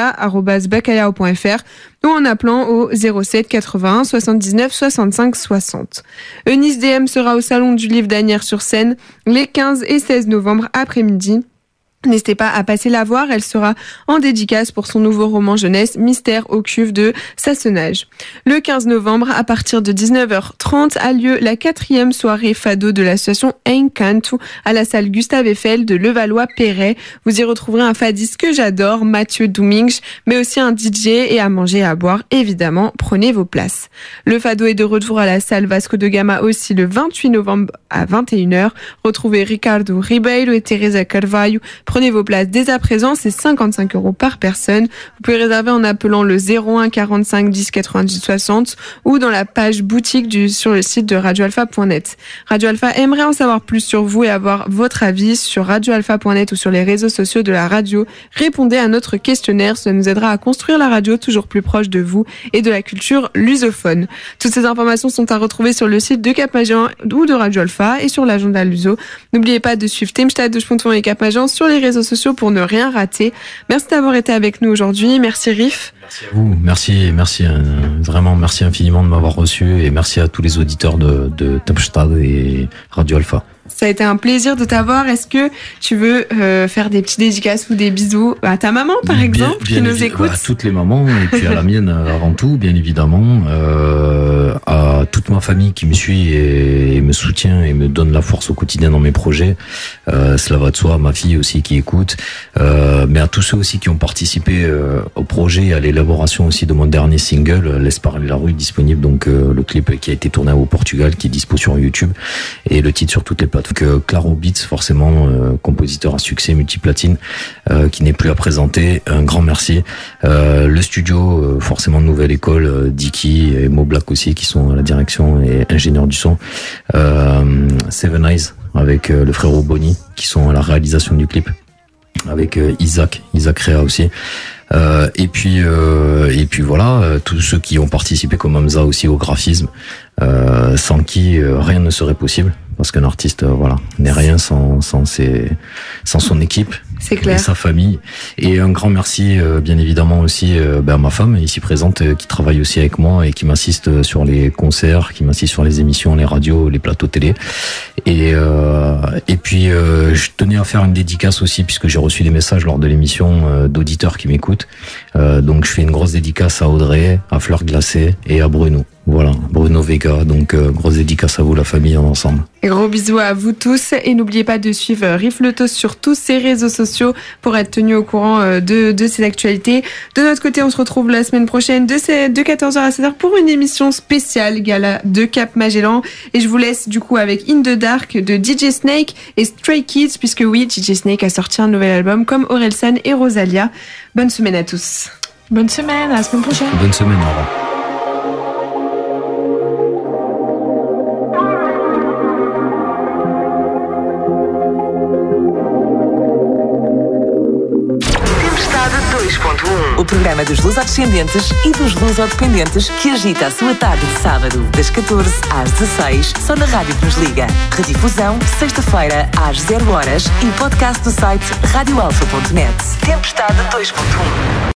reza@bacalhau.fr ou en appelant au 07 81 79 65 60. Eunice DM sera au Salon du Livre d'Asnières-sur-Seine les 15 et 16 novembre après-midi. N'hésitez pas à passer la voir, elle sera en dédicace pour son nouveau roman jeunesse Mystère au cuve de Sassonage. Le 15 novembre, à partir de 19h30, a lieu la 4e soirée fado de l'association Encanto à la salle Gustave Eiffel de Levallois-Perret. Vous y retrouverez un fadiste que j'adore, Mathieu Domingues, mais aussi un DJ et à manger et à boire, évidemment, prenez vos places. Le fado est de retour à la salle Vasco de Gama aussi le 28 novembre à 21h. Retrouvez Ricardo Ribeiro et Teresa Carvalho. Prenez vos places dès à présent, c'est 55 € par personne. Vous pouvez réserver en appelant le 01 45 10 98 60 ou dans la page boutique sur le site de radioalpha.net. Radio Alpha aimerait en savoir plus sur vous et avoir votre avis sur radioalpha.net ou sur les réseaux sociaux de la radio. Répondez à notre questionnaire, cela nous aidera à construire la radio toujours plus proche de vous et de la culture lusophone. Toutes ces informations sont à retrouver sur le site de Cap Magellan ou de Radio Alpha et sur l'agenda luso. N'oubliez pas de suivre Tempestade de Schponton et Cap Magellan sur les réseaux sociaux pour ne rien rater. Merci d'avoir été avec nous aujourd'hui. Merci Riff. Merci à vous. Merci vraiment merci infiniment de m'avoir reçu et merci à tous les auditeurs de Tempestade et Radio Alpha. Ça a été un plaisir de t'avoir. Est-ce que tu veux faire des petites dédicaces ou des bisous à ta maman, par exemple, qui nous écoute? À toutes les mamans, et puis à la mienne avant tout, bien évidemment. À toute ma famille qui me suit et me soutient et me donne la force au quotidien dans mes projets. Cela va de soi. Ma fille aussi qui écoute. Mais à tous ceux aussi qui ont participé au projet et à l'élaboration aussi de mon dernier single, Laisse parler la rue, disponible. Donc le clip qui a été tourné au Portugal, qui est dispo sur YouTube. Et le titre sur toutes les plateformes. Donc Claro Beats, forcément compositeur à succès multiplatine, qui n'est plus à présenter, un grand merci. Le studio, forcément Nouvelle École, Dicky et Mo Black aussi qui sont à la direction et ingénieurs du son. Seven Eyes avec le frérot Bonnie qui sont à la réalisation du clip, avec Isaac Rea aussi. Et puis voilà, tous ceux qui ont participé comme Hamza aussi au graphisme, sans qui rien ne serait possible, parce qu'un artiste n'est rien sans son équipe. C'est clair. Et sa famille. Et un grand merci bien évidemment aussi à ma femme ici présente qui travaille aussi avec moi et qui m'assiste sur les concerts, qui m'assiste sur les émissions, les radios, les plateaux télé. Et puis je tenais à faire une dédicace aussi puisque j'ai reçu des messages lors de l'émission d'auditeurs qui m'écoutent. Donc je fais une grosse dédicace à Audrey, à Fleur Glacée et à Bruno. Voilà, Bruno Vega, donc grosse dédicace à vous la famille en ensemble. Et gros bisous à vous tous et n'oubliez pas de suivre Riff Le Toast sur tous ses réseaux sociaux pour être tenu au courant de ces actualités. De notre côté, on se retrouve la semaine prochaine de 14h à 16h pour une émission spéciale gala de Cap Magellan. Et je vous laisse du coup avec In the Dark de DJ Snake et Stray Kids, puisque oui, DJ Snake a sorti un nouvel album comme Orelsan et Rosalia. Bonne semaine à tous. Bonne semaine, à la semaine prochaine. Bonne semaine, au revoir. O programa dos lusodescendentes e dos lusodependentes que agita a sua tarde de sábado, das 14 às 16, só na rádio que nos liga. Redifusão, sexta-feira, às 0 horas e podcast do site radioalfa.net. Tempestade 2.1.